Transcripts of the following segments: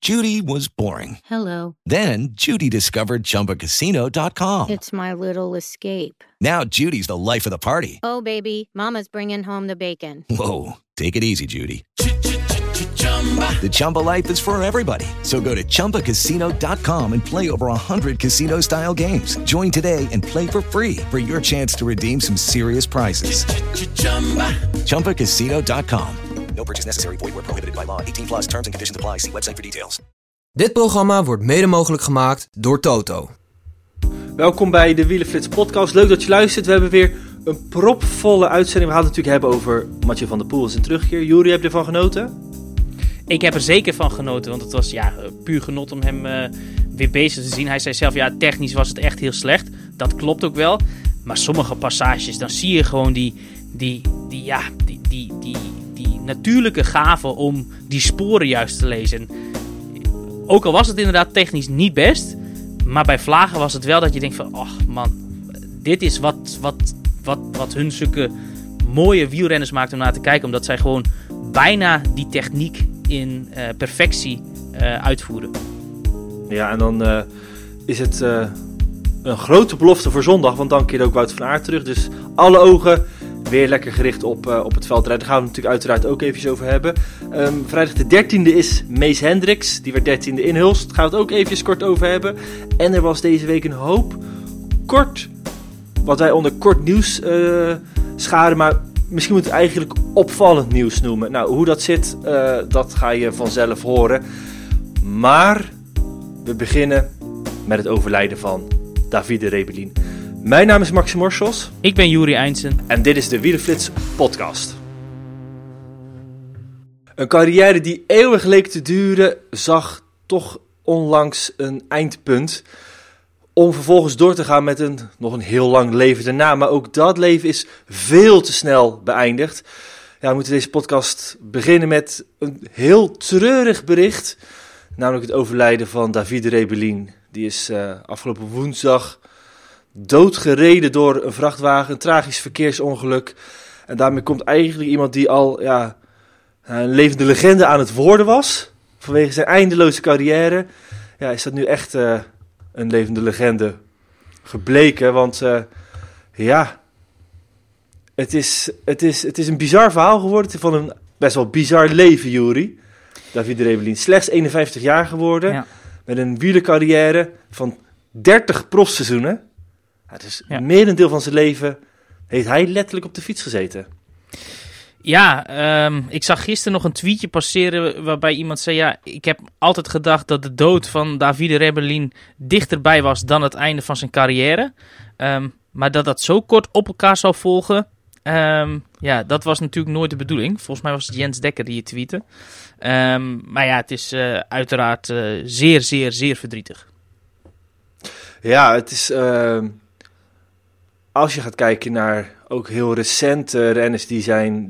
Judy was boring. Hello. Then Judy discovered ChumbaCasino.com. It's my little escape. Now Judy's the life of the party. Oh, baby, mama's bringing home the bacon. Whoa, take it easy, Judy. The Chumba life is for everybody. So go to ChumbaCasino.com and play over 100 casino-style games. Join today and play for free for your chance to redeem some serious prizes. ChumbaCasino.com. No purchase necessary. Void where prohibited by law. 18 plus terms and conditions apply. See website for details. Dit programma wordt mede mogelijk gemaakt door Toto. Welkom bij de Wielenflits podcast. Leuk dat je luistert. We hebben weer een propvolle uitzending. We gaan het natuurlijk hebben over Mathieu van der Poel en zijn terugkeer. Juri, heb je ervan genoten? Ik heb er zeker van genoten, want het was puur genot om hem weer bezig te zien. Hij zei zelf, technisch was het echt heel slecht. Dat klopt ook wel. Maar sommige passages, dan zie je gewoon die natuurlijke gave om die sporen juist te lezen. Ook al was het inderdaad technisch niet best, maar bij vlagen was het wel dat je denkt van, oh man, dit is wat hun zulke mooie wielrenners maakt om naar te kijken. Omdat zij gewoon bijna die techniek in perfectie uitvoeren. Ja, en dan is het een grote belofte voor zondag, want dan keert ook Wout van Aert terug. Dus alle ogen weer lekker gericht op het veldrijden. Daar gaan we het natuurlijk uiteraard ook eventjes over hebben. Vrijdag de 13e is Mees Hendricks. Die werd 13e in Hulst. Daar gaan we het ook eventjes kort over hebben. En er was deze week een hoop kort, wat wij onder kort nieuws scharen. Maar misschien moet het eigenlijk opvallend nieuws noemen. Nou, hoe dat zit, dat ga je vanzelf horen. Maar we beginnen met het overlijden van Davide Rebellin. Mijn naam is Maxim Morschels. Ik ben Juri Eindsen. En dit is de Wielenflits podcast. Een carrière die eeuwig leek te duren, zag toch onlangs een eindpunt. Om vervolgens door te gaan met nog een heel lang leven daarna. Maar ook dat leven is veel te snel beëindigd. Ja, we moeten deze podcast beginnen met een heel treurig bericht. Namelijk het overlijden van Davide Rebellin. Die is afgelopen woensdag doodgereden door een vrachtwagen. Een tragisch verkeersongeluk. En daarmee komt eigenlijk iemand die al een levende legende aan het worden was. Vanwege zijn eindeloze carrière. Ja, is dat nu echt een levende legende gebleken. Want het is een bizar verhaal geworden. Van een best wel bizar leven, Juri. Davide Rebellin. Slechts 51 jaar geworden. Ja. Met een wielercarrière van 30 profseizoenen. Dus merendeel van zijn leven heeft hij letterlijk op de fiets gezeten. Ja, ik zag gisteren nog een tweetje passeren waarbij iemand zei, ik heb altijd gedacht dat de dood van Davide Rebellin dichterbij was dan het einde van zijn carrière. Maar dat zo kort op elkaar zou volgen, dat was natuurlijk nooit de bedoeling. Volgens mij was het Jens Dekker die het tweette. Maar ja, het is uiteraard zeer, zeer, zeer verdrietig. Ja, het is als je gaat kijken naar ook heel recente renners die zijn,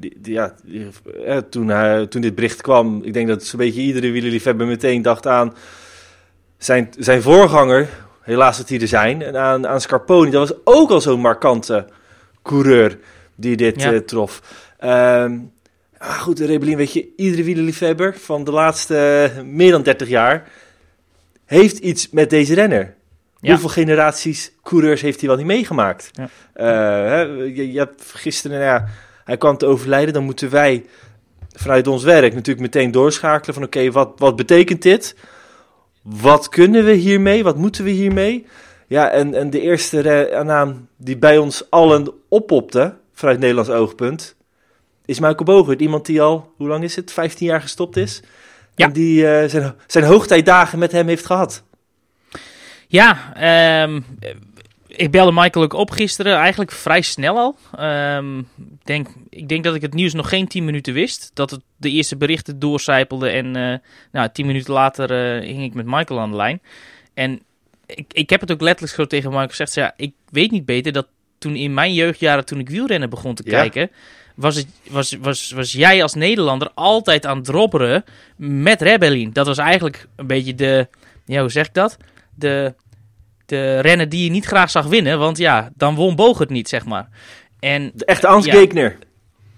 toen dit bericht kwam, ik denk dat zo'n beetje iedere wielerliefhebber meteen dacht aan zijn voorganger, helaas dat die er zijn, en aan Scarponi. Dat was ook al zo'n markante coureur die dit trof. Goed, de Rebellin, weet je, iedere wielerliefhebber van de laatste meer dan 30 jaar heeft iets met deze renner. Ja. Hoeveel generaties coureurs heeft hij wel niet meegemaakt? Ja. Je hebt gisteren, hij kwam te overlijden. Dan moeten wij vanuit ons werk natuurlijk meteen doorschakelen van oké, wat betekent dit? Wat kunnen we hiermee? Wat moeten we hiermee? Ja, en de eerste naam die bij ons allen oppopte, vanuit Nederlands oogpunt, is Michael Bogert. Iemand die al, hoe lang is het? 15 jaar gestopt is. Ja. En die zijn hoogtijdagen met hem heeft gehad. Ja, ik belde Michael ook op gisteren, eigenlijk vrij snel al. Ik denk dat ik het nieuws nog geen 10 minuten wist. Dat het de eerste berichten doorcijpelden en 10 minuten later hing ik met Michael aan de lijn. En ik heb het ook letterlijk zo tegen Michael gezegd. Ik weet niet beter dat toen in mijn jeugdjaren, toen ik wielrennen begon te kijken, was jij als Nederlander altijd aan het dropperen met Rebellin. Dat was eigenlijk een beetje de, hoe zeg ik dat? De renner die je niet graag zag winnen, want dan won Bogert niet, zeg maar. En, de echte Hans Gekner.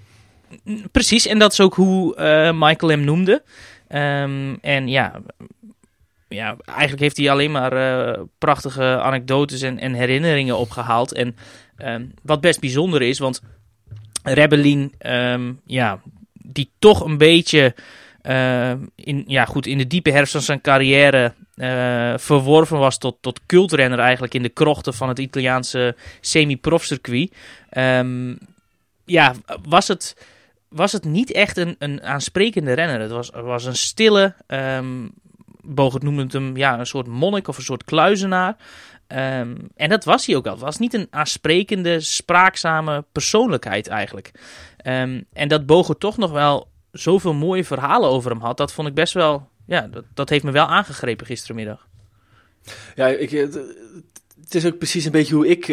Precies, en dat is ook hoe Michael hem noemde. eigenlijk heeft hij alleen maar prachtige anekdotes en herinneringen opgehaald. En wat best bijzonder is, want Rebellin, die toch een beetje in de diepe herfst van zijn carrière verworven was tot cultrenner eigenlijk in de krochten van het Italiaanse semi-profcircuit. Was het niet echt een aansprekende renner. Het was een stille, Bogert noemde het hem een soort monnik of een soort kluizenaar. En dat was hij ook al. Het was niet een aansprekende, spraakzame persoonlijkheid eigenlijk. En dat Bogert toch nog wel zoveel mooie verhalen over hem had, dat vond ik best wel... Ja, dat heeft me wel aangegrepen gisterenmiddag. Ja, het is ook precies een beetje hoe ik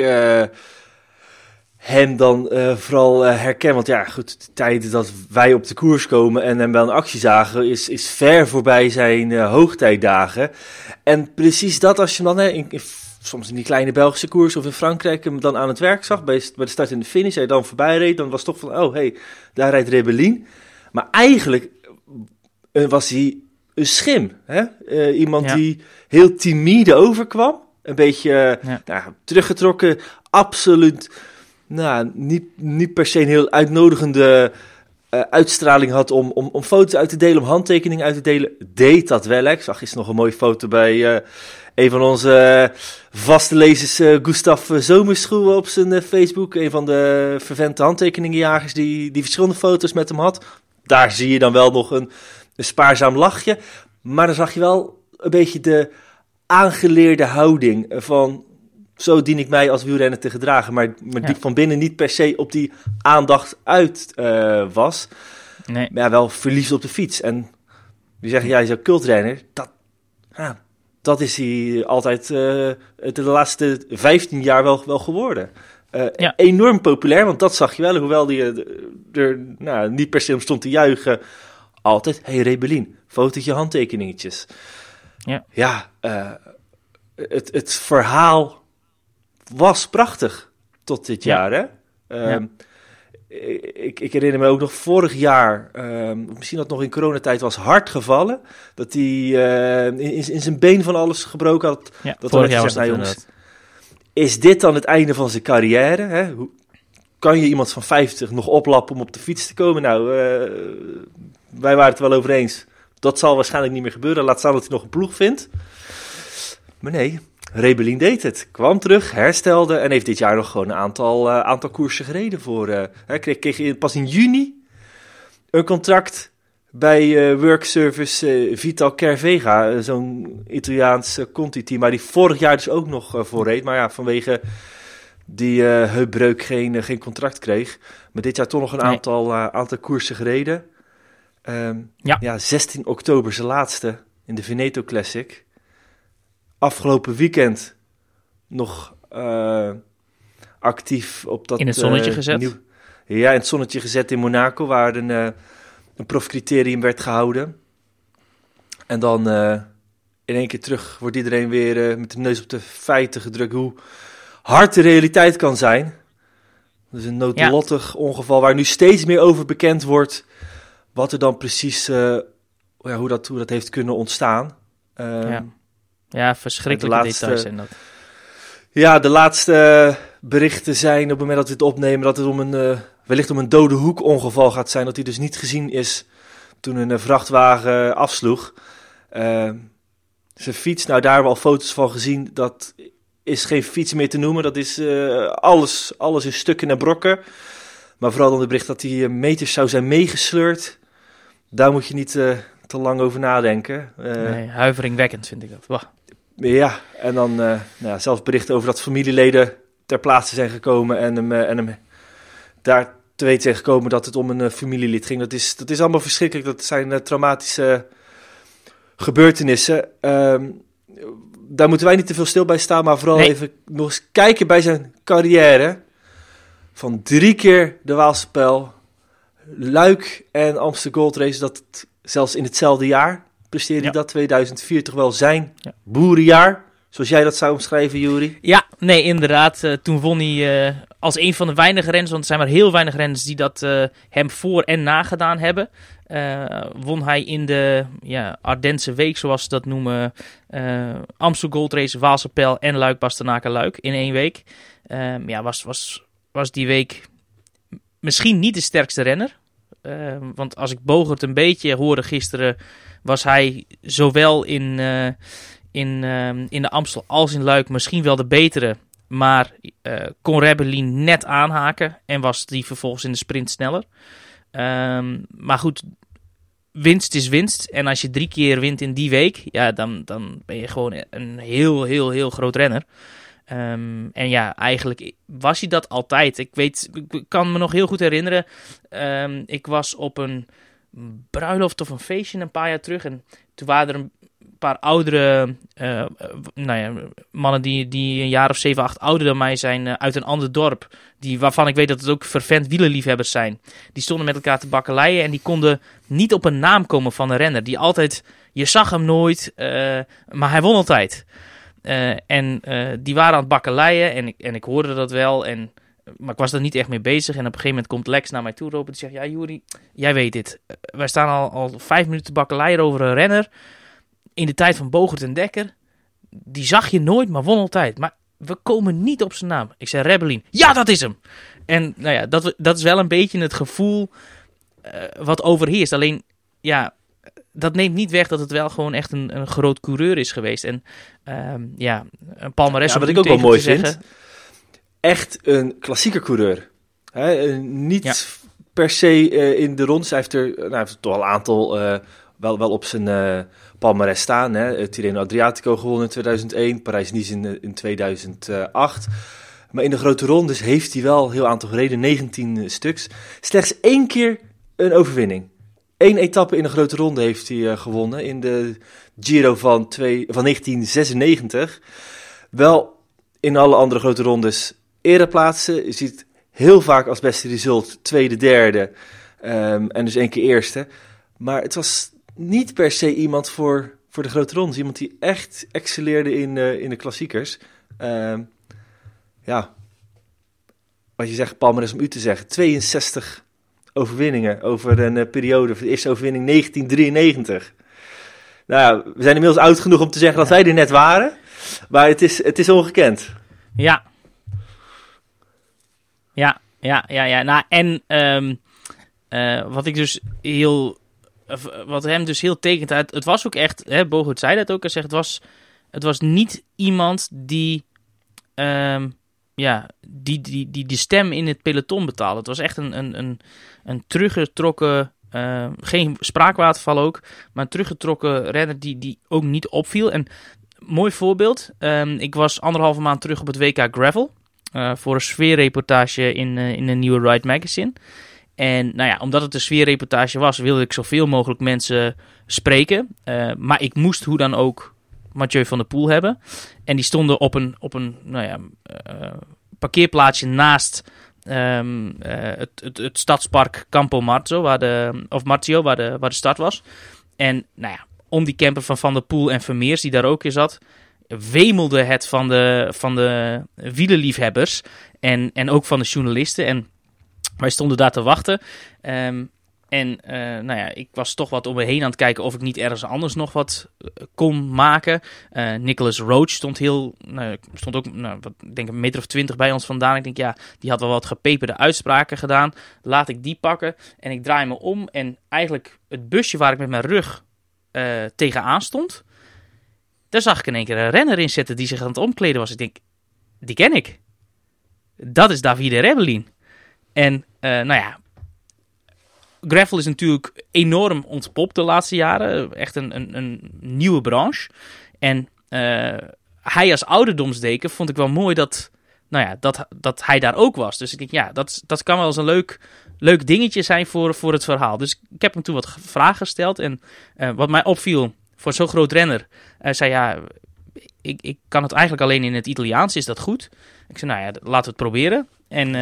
hem dan vooral herken. Want ja, goed, de tijd dat wij op de koers komen en hem wel een actie zagen, is ver voorbij zijn hoogtijdagen. En precies dat, als je hem dan soms in die kleine Belgische koers of in Frankrijk hem dan aan het werk zag, bij de start en de finish, hij dan voorbij reed, dan was het toch van, daar rijdt Rebellin. Maar eigenlijk was hij een schim. Hè? Iemand die heel timide overkwam. Een beetje teruggetrokken. Absoluut niet per se een heel uitnodigende uitstraling had om foto's uit te delen, om handtekeningen uit te delen. Deed dat wel. Ik zag gisteren nog een mooie foto bij een van onze vaste lezers, Gustav Zomerschoel, op zijn Facebook. Een van de vervente handtekeningenjagers die verschillende foto's met hem had. Daar zie je dan wel nog een spaarzaam lachje. Maar dan zag je wel een beetje de aangeleerde houding van, zo dien ik mij als wielrenner te gedragen. Maar die van binnen niet per se op die aandacht uit was. Nee. Maar wel verliefd op de fiets. En die zeggen, hij is ook cultrenner. Dat is hij altijd de laatste 15 jaar wel geworden. Enorm populair, want dat zag je wel. Hoewel die er niet per se om stond te juichen. Altijd, Rebellin, fotootje, handtekeningetjes. Het verhaal was prachtig tot dit jaar. Hè? Ik herinner me ook nog vorig jaar, misschien dat nog in coronatijd was, hard gevallen. Dat hij in zijn been van alles gebroken had. Ja, dat vorig jaar was gezegd, dat inderdaad. Is dit dan het einde van zijn carrière? Hè? Kan je iemand van 50 nog oplappen om op de fiets te komen? Nou, wij waren het wel over eens. Dat zal waarschijnlijk niet meer gebeuren. Laat staan dat hij nog een ploeg vindt. Maar nee, Rebellin deed het. Kwam terug, herstelde en heeft dit jaar nog gewoon een aantal koersen gereden. Kreeg pas in juni een contract bij Workservice Vital Cervega. Zo'n Italiaans Conti-team, maar die vorig jaar dus ook nog voorreed. Maar vanwege die heupbreuk geen contract kreeg. Maar dit jaar toch nog een aantal koersen gereden. 16 oktober zijn laatste in de Veneto Classic. Afgelopen weekend nog actief op dat... In het zonnetje gezet? In het zonnetje gezet in Monaco, waar een profcriterium werd gehouden. En dan in één keer terug wordt iedereen weer met de neus op de feiten gedrukt hoe hard de realiteit kan zijn. Dus een noodlottig ongeval waar nu steeds meer over bekend wordt wat er dan precies, hoe dat heeft kunnen ontstaan. Verschrikkelijke details zijn dat. Ja, de laatste berichten zijn op het moment dat we het opnemen dat het wellicht om een dode hoek ongeval gaat zijn. Dat hij dus niet gezien is toen een vrachtwagen afsloeg. Zijn fiets, daar hebben we al foto's van gezien. Dat is geen fiets meer te noemen. Dat is alles in stukken en brokken. Maar vooral dan de bericht dat hij meters zou zijn meegesleurd. Daar moet je niet te lang over nadenken. Nee, huiveringwekkend vind ik dat. Wow. Ja, en dan zelfs berichten over dat familieleden ter plaatse zijn gekomen en hem daar te weten zijn gekomen dat het om een familielid ging. Dat is allemaal verschrikkelijk. Dat zijn traumatische gebeurtenissen. Daar moeten wij niet te veel stil bij staan, maar vooral even nog eens kijken bij zijn carrière. Van 3 keer de Waalse Pijl, Luik en Amstel Gold Race, dat zelfs in hetzelfde jaar presteerde hij dat, 2004, toch wel zijn boerenjaar, zoals jij dat zou omschrijven, Juri? Ja, nee, inderdaad. Toen won hij als een van de weinige renners, want er zijn maar heel weinig renners die dat hem voor en nagedaan hebben. won hij in de Ardense week, zoals ze dat noemen, Amstel Gold Race, Waalse Pijl en Luik-Bastenaken-Luik in 1 week. Was die week misschien niet de sterkste renner. Want als ik Bogert een beetje hoorde gisteren, was hij zowel in de Amstel als in Luik misschien wel de betere. Maar kon Rebellin net aanhaken en was die vervolgens in de sprint sneller. Maar goed, winst is winst. En als je 3 keer wint in die week, ja, dan ben je gewoon een heel, heel, heel groot renner. En ja, eigenlijk was hij dat altijd. Ik kan me nog heel goed herinneren. Ik was op een bruiloft of een feestje een paar jaar terug. En toen waren er een paar oudere mannen die een jaar of 7, 8 ouder dan mij zijn uit een ander dorp. Waarvan ik weet dat het ook fervent wielerliefhebbers zijn. Die stonden met elkaar te bakkeleien en die konden niet op een naam komen van een renner. Die altijd, je zag hem nooit, maar hij won altijd. Die waren aan het bakkeleien en ik hoorde dat wel. Maar ik was er niet echt mee bezig. En op een gegeven moment komt Lex naar mij toe roepen. Die zegt, ja Joeri, jij weet dit. Wij staan al 5 minuten te bakkeleien over een renner. In de tijd van Bogert en Dekker. Die zag je nooit, maar won altijd. Maar we komen niet op zijn naam. Ik zei, Rebellin. Ja, dat is hem! En nou ja, dat is wel een beetje het gevoel wat overheerst. Alleen, ja, dat neemt niet weg dat het wel gewoon echt een groot coureur is geweest. En een palmares. Ja, wat ik ook wel mooi vind. Echt een klassieker coureur. Niet per se in de rondes. Hij heeft er toch al een aantal wel op zijn palmares staan. Tirreno Adriatico gewonnen in 2001. Parijs-Nice in 2008. Maar in de grote rondes heeft hij wel een heel aantal gereden. 19 stuks. Slechts 1 keer een overwinning. 1 etappe in de grote ronde heeft hij gewonnen. In de Giro van 1996. Wel in alle andere grote rondes ereplaatsen. Je ziet heel vaak als beste result 2e, 3e. En dus 1 keer eerste. Maar het was niet per se iemand voor de grote rondes. Iemand die echt excelleerde in de klassiekers. Wat je zegt, palmares om u te zeggen. 62 overwinningen over een periode. De eerste overwinning 1993. Nou ja, we zijn inmiddels oud genoeg om te zeggen dat wij er net waren. Maar het is ongekend. Ja. Nou, en wat ik dus wat hem dus heel tekent uit, het was ook echt, Bogert zei dat ook, hij zegt, het was niet iemand die die de stem in het peloton betaalde. Het was echt een teruggetrokken, geen spraakwaterval ook, maar een teruggetrokken renner die ook niet opviel. En mooi voorbeeld, ik was 1,5 maand terug op het WK Gravel, voor een sfeerreportage in een nieuwe Ride Magazine. En nou ja, omdat het een sfeerreportage was, wilde ik zoveel mogelijk mensen spreken. Maar ik moest hoe dan ook Mathieu van der Poel hebben. En die stonden op een parkeerplaatsje naast het stadspark Campo Marzio, waar de start was. En nou ja, om die camper van der Poel en Vermeers, die daar ook in zat, wemelde het van de wielerliefhebbers en ook van de journalisten. En wij stonden daar te wachten. Ik was toch wat om me heen aan het kijken of ik niet ergens anders nog wat kon maken. Nicholas Roach stond ook, ik denk 1,20 meter bij ons vandaan. Ik denk, ja, die had wel wat gepeperde uitspraken gedaan. Laat ik die pakken. En ik draai me om. En eigenlijk het busje waar ik met mijn rug tegenaan stond, daar zag ik in één keer een renner in zitten die zich aan het omkleden was. Ik denk, die ken ik. Dat is Davide Rebellin. En gravel is natuurlijk enorm ontpopt de laatste jaren. Echt een nieuwe branche. En hij als ouderdomsdeken vond ik wel mooi dat hij daar ook was. Dus ik denk, ja, dat kan wel eens een leuk dingetje zijn voor het verhaal. Dus ik heb hem toen wat vragen gesteld. En wat mij opviel voor zo'n groot renner, zei ja, ik kan het eigenlijk alleen in het Italiaans. Is dat goed? Ik zei, nou ja, laten we het proberen. En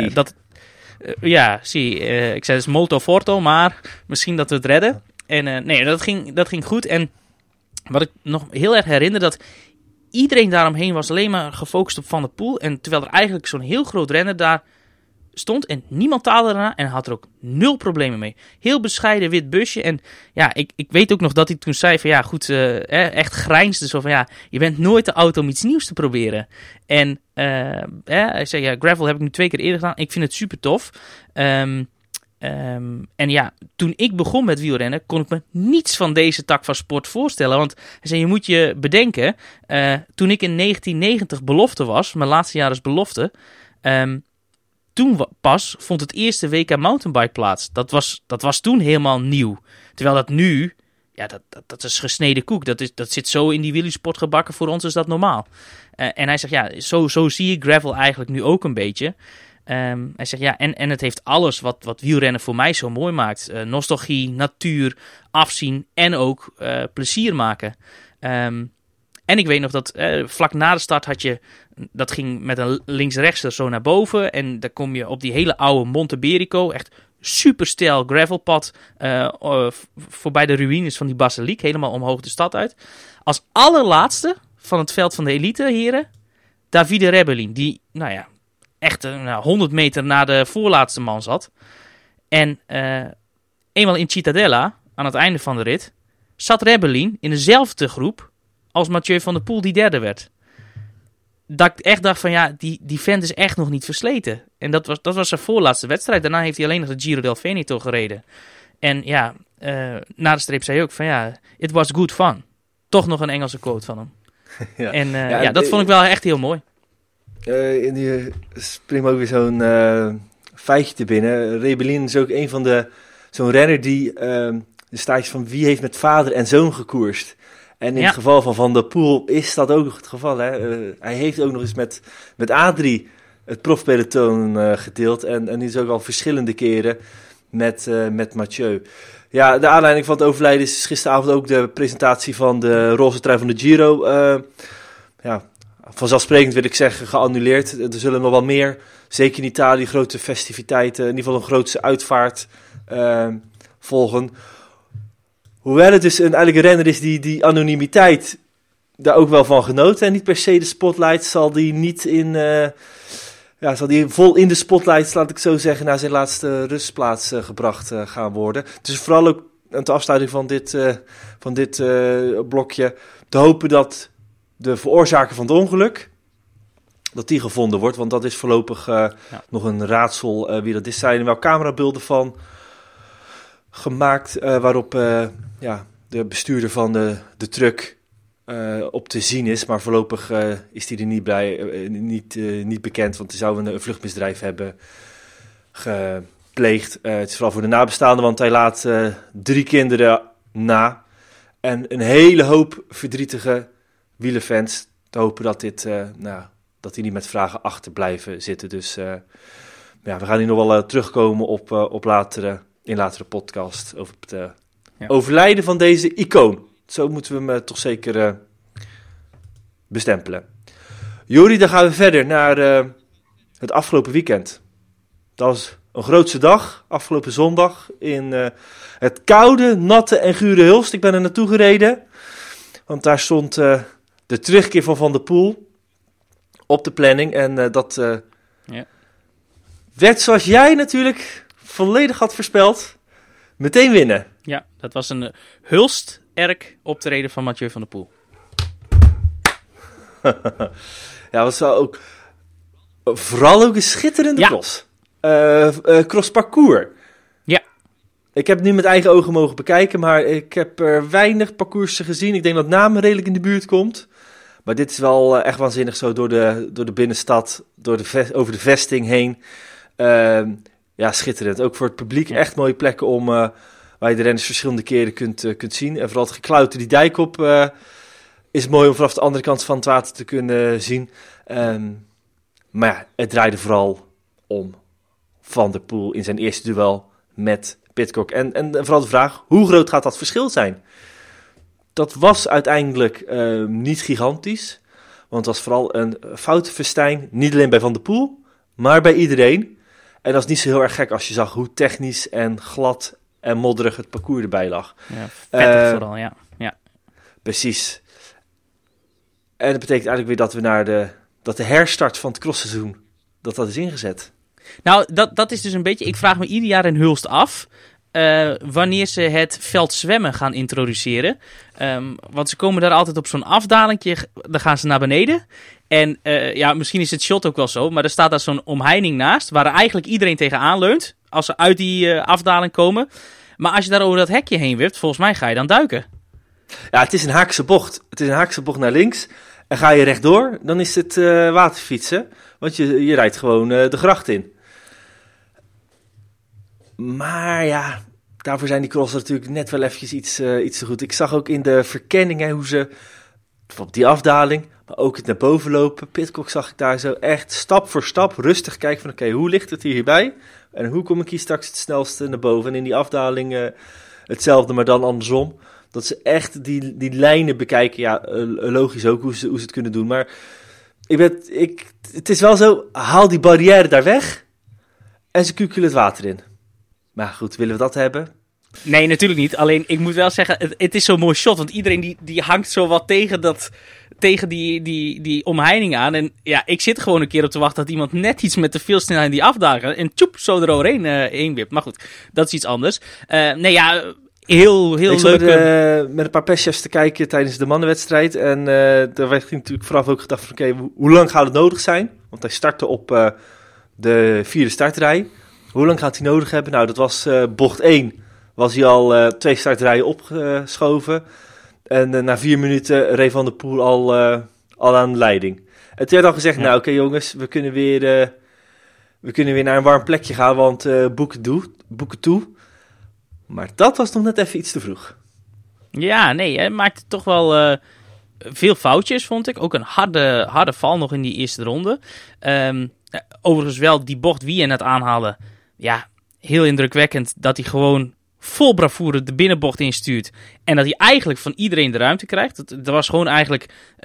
ik zei, het is molto forte, maar misschien dat we het redden. En dat ging goed. En wat ik nog heel erg herinner, dat iedereen daaromheen was alleen maar gefocust op Van der Poel. En terwijl er eigenlijk zo'n heel groot renner daar stond en niemand taalde erna en had er ook 0 problemen mee. Heel bescheiden wit busje. En ja, ik weet ook nog dat hij toen zei van ja, goed, echt grijnsde zo van ja, je bent nooit te oud om iets nieuws te proberen. En hij zei ja, gravel heb ik nu 2 keer eerder gedaan. Ik vind het super tof. En ja, toen ik begon met wielrennen, kon ik me niets van deze tak van sport voorstellen. Want hij zei, je moet je bedenken, toen ik in 1990 belofte was, mijn laatste jaar als belofte, toen pas vond het eerste WK mountainbike plaats. Dat was toen helemaal nieuw. Terwijl dat nu, ja, dat is gesneden koek. Dat zit zo in die wielersport gebakken, voor ons is dat normaal. En hij zegt, ja, zo zie je gravel eigenlijk nu ook een beetje. Hij zegt, ja, en het heeft alles wat wielrennen voor mij zo mooi maakt. Nostalgie, natuur, afzien en ook plezier maken. En ik weet nog dat vlak na de start dat ging met een links-rechtser zo naar boven. En dan kom je op die hele oude Monte Berico, echt super steil gravelpad voorbij de ruïnes van die basiliek, helemaal omhoog de stad uit. Als allerlaatste van het veld van de elite heren, Davide Rebellin, die, nou ja, echt 100 meter na de voorlaatste man zat. En eenmaal in Cittadella, aan het einde van de rit, zat Rebellin in dezelfde groep als Mathieu van der Poel, die derde werd. Dat ik echt dacht van ja, die vent is echt nog niet versleten. En dat was zijn voorlaatste wedstrijd. Daarna heeft hij alleen nog de Giro del Veneto gereden. En ja, na de streep zei hij ook van ja, it was good fun. Toch nog een Engelse quote van hem. Ja. En dat vond ik wel echt heel mooi. En die springt me ook weer zo'n feitje te binnen. Rebellin is ook een van zo'n renner die de staartjes van wie heeft met vader en zoon gekoerst. En in het geval van Van der Poel is dat ook het geval. Hè? Hij heeft ook nog eens met Adrie het profpeloton gedeeld. En die is ook al verschillende keren met Mathieu. Ja, de aanleiding van het overlijden is gisteravond ook de presentatie van de roze trui van de Giro. Vanzelfsprekend wil ik zeggen geannuleerd. Er zullen nog wel meer, zeker in Italië, grote festiviteiten, in ieder geval een grootse uitvaart volgen. Hoewel het dus eigenlijk een renner is die anonimiteit daar ook wel van genoten. En niet per se de spotlight zal die niet zal die vol in de spotlight, laat ik zo zeggen, naar zijn laatste rustplaats gebracht gaan worden. Dus vooral ook aan de afsluiting van dit blokje te hopen dat de veroorzaker van het ongeluk, dat die gevonden wordt. Want dat is voorlopig nog een raadsel wie dat is. Zijn er wel camerabeelden van gemaakt waarop de bestuurder van de truck op te zien is. Maar voorlopig is die er niet bij, niet bekend, want er zou een vluchtmisdrijf hebben gepleegd. Het is vooral voor de nabestaanden, want hij laat 3 kinderen na. En een hele hoop verdrietige wielerfans te hopen dat dat die niet met vragen achter blijven zitten. Dus we gaan hier nog wel terugkomen op in latere podcast over het overlijden van deze icoon. Zo moeten we hem toch zeker bestempelen. Jori, dan gaan we verder naar het afgelopen weekend. Dat was een grootse dag, afgelopen zondag, in het koude, natte en gure Hulst. Ik ben er naartoe gereden, want daar stond de terugkeer van der Poel op de planning. En dat werd, zoals jij natuurlijk volledig had voorspeld, meteen winnen. Ja, dat was een Hulst-erk optreden van Mathieu van der Poel. Ja, was wel ook vooral ook een schitterende cross. Crossparcours. Ja. Ik heb het nu met eigen ogen mogen bekijken, maar ik heb er weinig parcoursen gezien. Ik denk dat Namen redelijk in de buurt komt. Maar dit is wel echt waanzinnig zo door de binnenstad, over de vesting heen. Schitterend. Ook voor het publiek echt mooie plekken om waar je de renners verschillende keren kunt zien. En vooral het geklauter die dijk op is mooi om vanaf de andere kant van het water te kunnen zien. Maar ja, het draaide vooral om Van der Poel in zijn eerste duel met Pidcock. En vooral de vraag, hoe groot gaat dat verschil zijn? Dat was uiteindelijk niet gigantisch. Want het was vooral een foutenfestijn. Niet alleen bij Van der Poel, maar bij iedereen. En dat is niet zo heel erg gek als je zag hoe technisch en glad en modderig het parcours erbij lag. Ja, vettig vooral, ja. Precies. En dat betekent eigenlijk weer dat we dat de herstart van het crossseizoen, dat is ingezet. Nou, dat is dus een beetje... Ik vraag me ieder jaar in Hulst af... wanneer ze het veld zwemmen gaan introduceren. Want ze komen daar altijd op zo'n afdalingje. Dan gaan ze naar beneden. En misschien is het shot ook wel zo. Maar er staat daar zo'n omheining naast. Waar eigenlijk iedereen tegenaan leunt. Als ze uit die afdaling komen. Maar als je daar over dat hekje heen wipt. Volgens mij ga je dan duiken. Ja, het is een haakse bocht. Het is een haakse bocht naar links. En ga je rechtdoor, dan is het waterfietsen. Want je rijdt gewoon de gracht in. Maar ja, daarvoor zijn die crossen natuurlijk net wel eventjes iets te goed. Ik zag ook in de verkenning hoe ze, bijvoorbeeld die afdaling, maar ook het naar boven lopen. Pidcock zag ik daar zo echt stap voor stap rustig kijken van oké, hoe ligt het hierbij? En hoe kom ik hier straks het snelste naar boven? En in die afdaling hetzelfde, maar dan andersom. Dat ze echt die lijnen bekijken. Ja, logisch ook hoe ze het kunnen doen. Maar het is wel zo, haal die barrière daar weg en ze kukelen het water in. Maar goed, willen we dat hebben? Nee, natuurlijk niet. Alleen, ik moet wel zeggen, het is zo'n mooi shot. Want iedereen die hangt zo wat tegen die omheining aan. En ja, ik zit er gewoon een keer op te wachten dat iemand net iets met te veel snelheid in die afdaling en tjoep, zo eroverheen wipt. Maar goed, dat is iets anders. Heel leuk. Met een paar pestjes te kijken tijdens de mannenwedstrijd. En daar werd natuurlijk vooraf ook gedacht van oké, hoe lang gaat het nodig zijn? Want hij startte op de 4e startrij. Hoe lang gaat hij nodig hebben? Nou, dat was bocht 1. Was hij al 2 startrijen opgeschoven. En na 4 minuten reed Van der Poel al aan de leiding. Het werd al gezegd, nou oké, jongens, we kunnen weer naar een warm plekje gaan, want boeken toe. Maar dat was nog net even iets te vroeg. Ja, nee, hij maakte toch wel veel foutjes, vond ik. Ook een harde val nog in die eerste ronde. Overigens wel die bocht wie je net aanhaalde. Ja, heel indrukwekkend dat hij gewoon vol bravoure de binnenbocht instuurt. En dat hij eigenlijk van iedereen de ruimte krijgt. Er was gewoon eigenlijk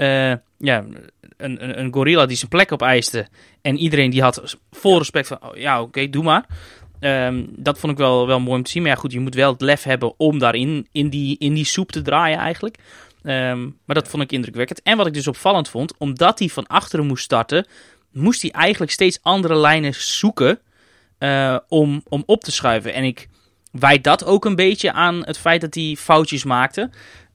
een gorilla die zijn plek opeiste. En iedereen die had vol respect van, oké, doe maar. Dat vond ik wel mooi om te zien. Maar ja, goed, je moet wel het lef hebben om daarin in die soep te draaien eigenlijk. Maar dat vond ik indrukwekkend. En wat ik dus opvallend vond, omdat hij van achteren moest starten, moest hij eigenlijk steeds andere lijnen zoeken om op te schuiven. En ik wijd dat ook een beetje aan het feit dat hij foutjes maakte.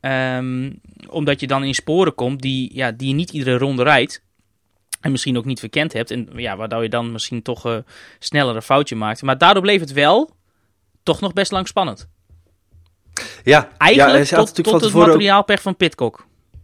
Omdat je dan in sporen komt die je niet iedere ronde rijdt. En misschien ook niet verkend hebt. En ja, waardoor je dan misschien toch sneller een foutje maakt. Maar daardoor bleef het wel toch nog best lang spannend. Ja, eigenlijk tot het materiaalpech van Pidcock.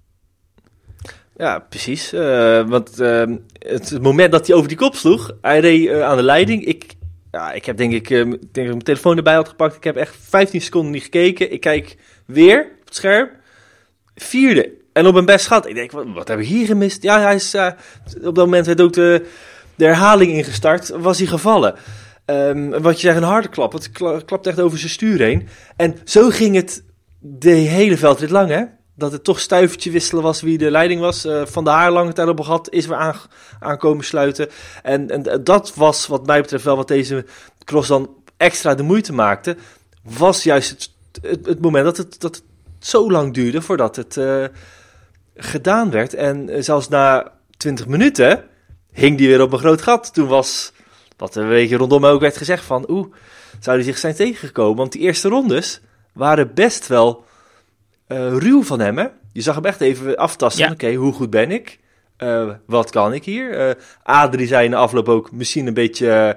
Ja, precies. Want het moment dat hij over die kop sloeg, hij reed aan de leiding. Ik heb denk ik mijn telefoon erbij had gepakt. Ik heb echt 15 seconden niet gekeken. Ik kijk weer op het scherm. 4e. En op mijn best schat. Ik denk, wat heb ik hier gemist? Ja, hij is op dat moment werd ook de herhaling ingestart. Was hij gevallen. Wat je zegt, een harde klap. Het klapt echt over zijn stuur heen. En zo ging het de hele veldrit lang, hè? Dat het toch stuivertje wisselen was wie de leiding was. Van der Haar lange tijd op gehad, is weer aankomen sluiten. En dat was wat mij betreft wel wat deze cross dan extra de moeite maakte. Was juist het moment dat het zo lang duurde voordat het gedaan werd. En zelfs na 20 minuten hing die weer op een groot gat. Toen was, wat een beetje rondom me ook werd gezegd van, zou hij zich zijn tegengekomen? Want die eerste rondes waren best wel ruw van hem, hè? Je zag hem echt even aftasten. Ja. Oké, hoe goed ben ik? Wat kan ik hier? Adrie zei in de afloop ook misschien een beetje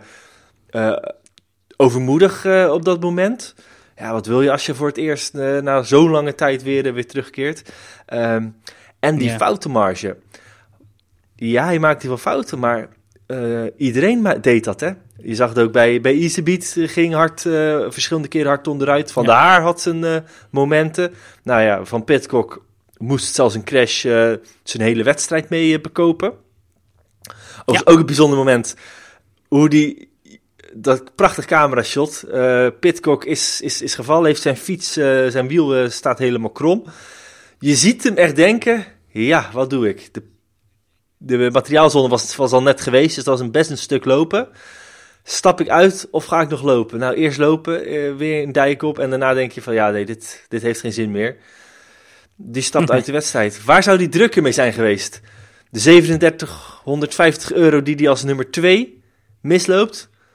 overmoedig op dat moment. Ja, wat wil je als je voor het eerst na zo'n lange tijd weer terugkeert? En die foutenmarge. Ja, hij maakte wel fouten, maar iedereen deed dat, hè? Je zag het ook bij Iserbyt, ging hard, verschillende keren hard onderuit. Van der Haar had zijn momenten. Nou ja, van Pidcock moest zelfs een crash zijn hele wedstrijd mee bekopen. Ook een bijzonder moment, hoe dat prachtig camerashot. Pidcock is gevallen, heeft zijn fiets, zijn wiel staat helemaal krom. Je ziet hem echt denken, ja, wat doe ik? De materiaalzone was al net geweest, dus dat was best een stuk lopen. Stap ik uit of ga ik nog lopen? Nou, eerst lopen, weer een dijk op en daarna denk je van, ja, nee, dit heeft geen zin meer. Die stapt uit de wedstrijd. Waar zou die drukker mee zijn geweest? De €3750 die hij als nummer 2 misloopt,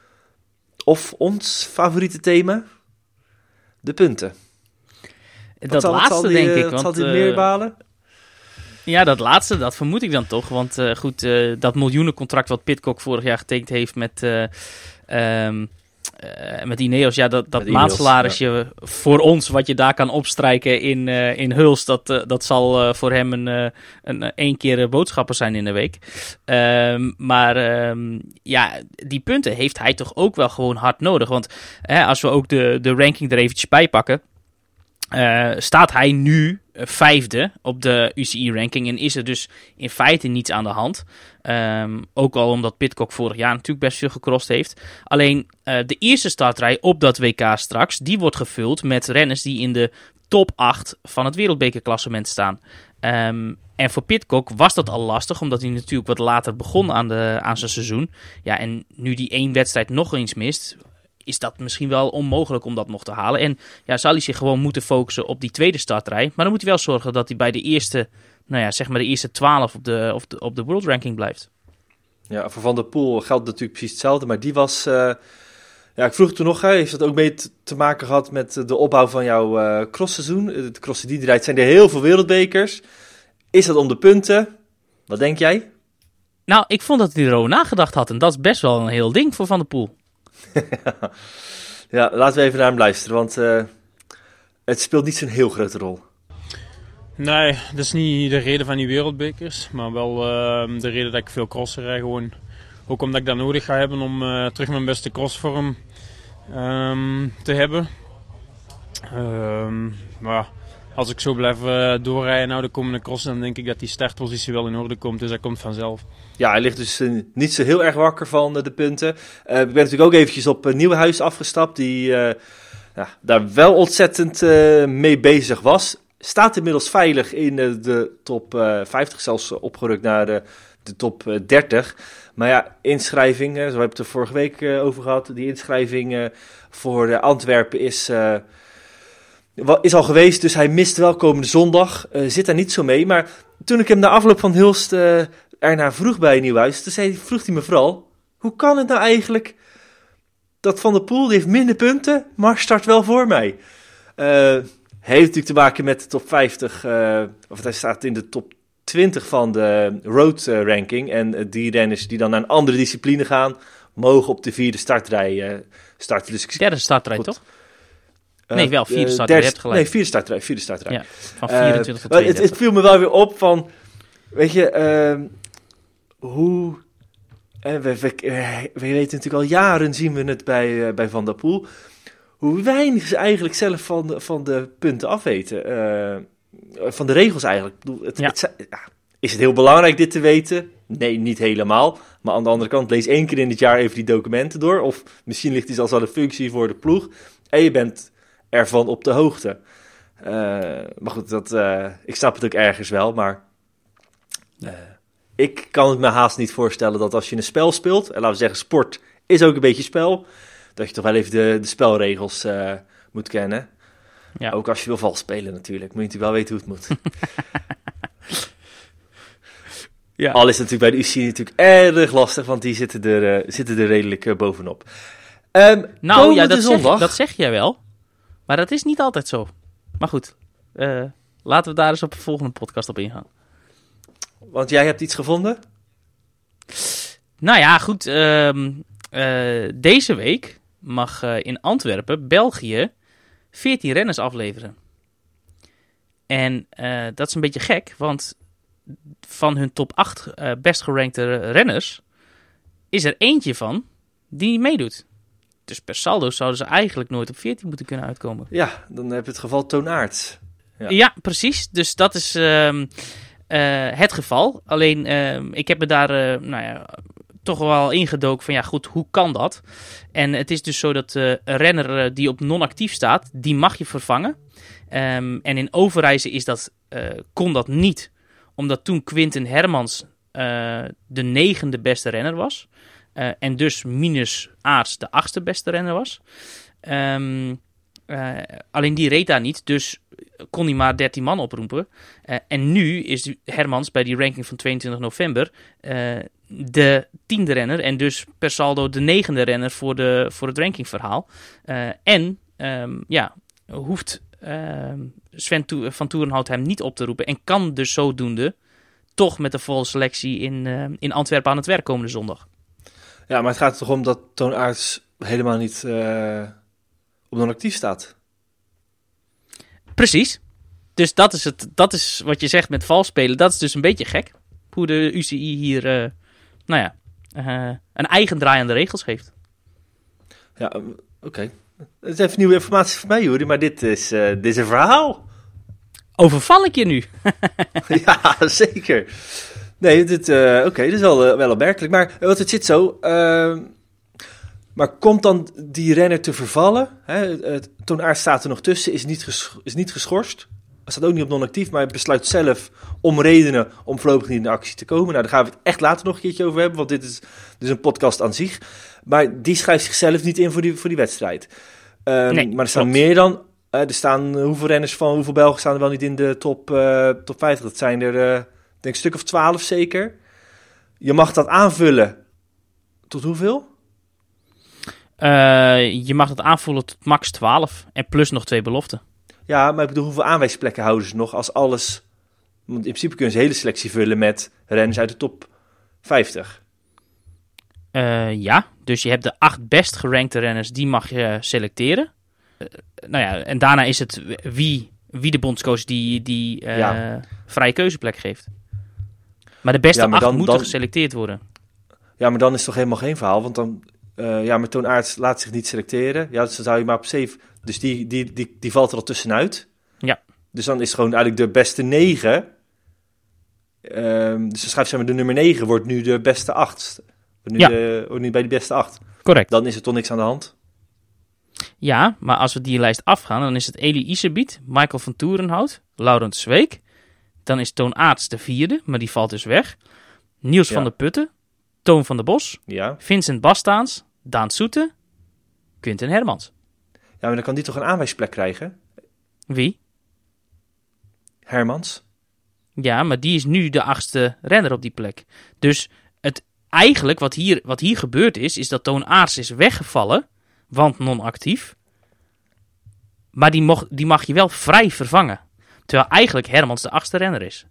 Of ons favoriete thema, de punten. Dat laatste, denk ik. Wat zal hij meer balen? Ja, dat laatste, dat vermoed ik dan toch. Want dat miljoenencontract wat Pidcock vorig jaar getekend heeft met Ineos. Ja, dat maandsalarisje voor ons, wat je daar kan opstrijken in Hulst, dat zal voor hem een 1 keer boodschapper zijn in de week. Die punten heeft hij toch ook wel gewoon hard nodig. Want als we ook de ranking er eventjes bij pakken, staat hij nu 5e op de UCI-ranking en is er dus in feite niets aan de hand. Ook al omdat Pidcock vorig jaar natuurlijk best veel gecrossed heeft. Alleen de eerste startrij op dat WK straks, die wordt gevuld met renners die in de top 8 van het wereldbekerklassement staan. En voor Pidcock was dat al lastig, omdat hij natuurlijk wat later begon aan zijn seizoen. Ja, en nu die 1 wedstrijd nog eens mist, is dat misschien wel onmogelijk om dat nog te halen. En ja, zal hij zich gewoon moeten focussen op die tweede startrij. Maar dan moet hij wel zorgen dat hij bij de eerste, de eerste 12 op de world ranking blijft. Ja, voor Van der Poel geldt natuurlijk precies hetzelfde. Maar die was, ik vroeg toen nog, heeft dat ook mee te maken gehad met de opbouw van jouw crossseizoen? De crossen die rijdt, zijn er heel veel wereldbekers. Is dat om de punten? Wat denk jij? Nou, ik vond dat hij erover nagedacht had. En dat is best wel een heel ding voor Van der Poel. Ja, laten we even naar hem luisteren, want het speelt niet zo'n heel grote rol. Nee, dat is niet de reden van die wereldbekers, maar wel de reden dat ik veel crossen rijd. Gewoon. Ook omdat ik dat nodig ga hebben om terug mijn beste crossvorm te hebben. Maar als ik zo blijf doorrijden naar de komende crossen, dan denk ik dat die startpositie wel in orde komt, dus dat komt vanzelf. Ja, hij ligt dus niet zo heel erg wakker van de punten. Ik ben natuurlijk ook eventjes op Nieuwenhuis afgestapt, die daar wel ontzettend mee bezig was. Staat inmiddels veilig in de top 50, zelfs opgerukt naar de top 30. Maar ja, inschrijving, zo hebben we het er vorige week over gehad. Die inschrijving voor Antwerpen is al geweest, dus hij mist wel komende zondag. Zit daar niet zo mee, maar toen ik hem na afloop van Hulst ernaar vroeg bij Nieuwhuis, toen vroeg hij me vooral, hoe kan het nou eigenlijk dat Van der Poel, die heeft minder punten, maar start wel voor mij? Heeft natuurlijk te maken met de top 50, of hij staat in de top 20 van de road ranking. En die renners die dan naar een andere discipline gaan, mogen op de 4e startrij starten. Dus derde startrij, toch? Nee, wel 4e startrij. Je hebt gelijk. Nee, 4e startrij. Ja, van 24 tot 32. Het viel me wel weer op van, weet je, hoe... we weten natuurlijk al jaren, zien we het bij Van der Poel, hoe weinig ze eigenlijk zelf van de punten afweten. Van de regels eigenlijk. Ik bedoel, is het heel belangrijk dit te weten? Nee, niet helemaal. Maar aan de andere kant, lees 1 keer in het jaar even die documenten door. Of misschien ligt die zelfs al een functie voor de ploeg. En je bent ervan op de hoogte. Maar goed, ik snap het ook ergens wel. Maar ik kan het me haast niet voorstellen dat als je een spel speelt, en laten we zeggen sport is ook een beetje spel, dat je toch wel even de spelregels moet kennen. Ja. Ook als je wil vals spelen natuurlijk. Moet je natuurlijk wel weten hoe het moet. Ja. Al is het natuurlijk bij de UCI natuurlijk erg lastig, want die zitten er redelijk bovenop. Dat zeg jij wel. Maar dat is niet altijd zo. Maar goed, laten we daar eens op de volgende podcast op ingaan. Want jij hebt iets gevonden? Nou ja, goed. Deze week mag in Antwerpen, België, 14 renners afleveren. En dat is een beetje gek, want van hun top 8 best gerankte renners is er eentje van die meedoet. Dus per saldo zouden ze eigenlijk nooit op 14 moeten kunnen uitkomen. Ja, dan heb je het geval Toon Aerts. Ja, precies. Dus dat is het geval. Alleen, ik heb me daar toch wel ingedoken van, ja goed, hoe kan dat? En het is dus zo dat een renner die op non-actief staat, die mag je vervangen. En in Overijse kon dat niet, omdat toen Quinten Hermans de 9e beste renner was. En dus minus Aerts de 8e beste renner was. Alleen die reed daar niet, dus kon hij maar 13 man oproepen. En nu is Hermans bij die ranking van 22 november de 10e renner en dus per saldo de 9e renner voor het rankingverhaal. Hoeft Sven van Toerenhout hem niet op te roepen en kan dus zodoende toch met de volle selectie in Antwerpen aan het werk komende zondag. Ja, maar het gaat er toch om dat Toon Aerts helemaal niet op non-actief staat. Precies. Dus dat is wat je zegt met vals spelen. Dat is dus een beetje gek. Hoe de UCI hier een eigen draai aan de regels geeft. Ja, oké. Het is even nieuwe informatie voor mij, Juri, maar dit is een verhaal. Overval ik je nu? Ja, zeker. Nee, dit is wel opmerkelijk. Maar wat het zit zo... maar komt dan die renner te vervallen? Toon Aerts staat er nog tussen, is niet geschorst. Hij staat ook niet op non-actief, maar hij besluit zelf om redenen om voorlopig niet in de actie te komen. Nou, daar gaan we het echt later nog een keertje over hebben, want dit is dus een podcast aan zich. Maar die schrijft zichzelf niet in voor die wedstrijd. Nee, maar er staan meer dan... er staan hoeveel renners van hoeveel Belgen staan er wel niet in de top 50? Dat zijn er, denk ik, een stuk of 12 zeker. Je mag dat aanvullen. Tot hoeveel? Je mag het aanvoelen tot max 12 en plus nog 2 beloften. Ja, maar ik bedoel, hoeveel aanwijsplekken houden ze nog als alles... Want in principe kunnen ze een hele selectie vullen met renners uit de top 50. Ja, dus je hebt de 8 best gerankte renners, die mag je selecteren. En daarna is het wie de bondscoach die vrije keuzeplek geeft. Maar de beste 8 moeten geselecteerd worden. Ja, maar dan is het toch helemaal geen verhaal, want dan... maar Toon Aerts laat zich niet selecteren. Ja, dus dan zou je maar op 7... Dus die valt er al tussenuit. Ja. Dus dan is het gewoon eigenlijk de beste 9. Dus dan schrijft ze maar de nummer 9 wordt nu de beste 8. Wordt nu bij de beste 8. Correct. Dan is er toch niks aan de hand. Ja, maar als we die lijst afgaan, dan is het Eli Iserbyt, Michael van Toerenhout, Laurens Zweek. Dan is Toon Aerts de 4e, maar die valt dus weg. Niels van der Putten, Toon van der Bos, Vincent Bastaans, Daan Soete, Quinten Hermans. Ja, maar dan kan die toch een aanwijsplek krijgen? Wie? Hermans. Ja, maar die is nu de 8e renner op die plek. Dus eigenlijk wat hier gebeurd is dat Toon Aerts is weggevallen, want non-actief. Maar die mag je wel vrij vervangen. Terwijl eigenlijk Hermans de 8e renner is.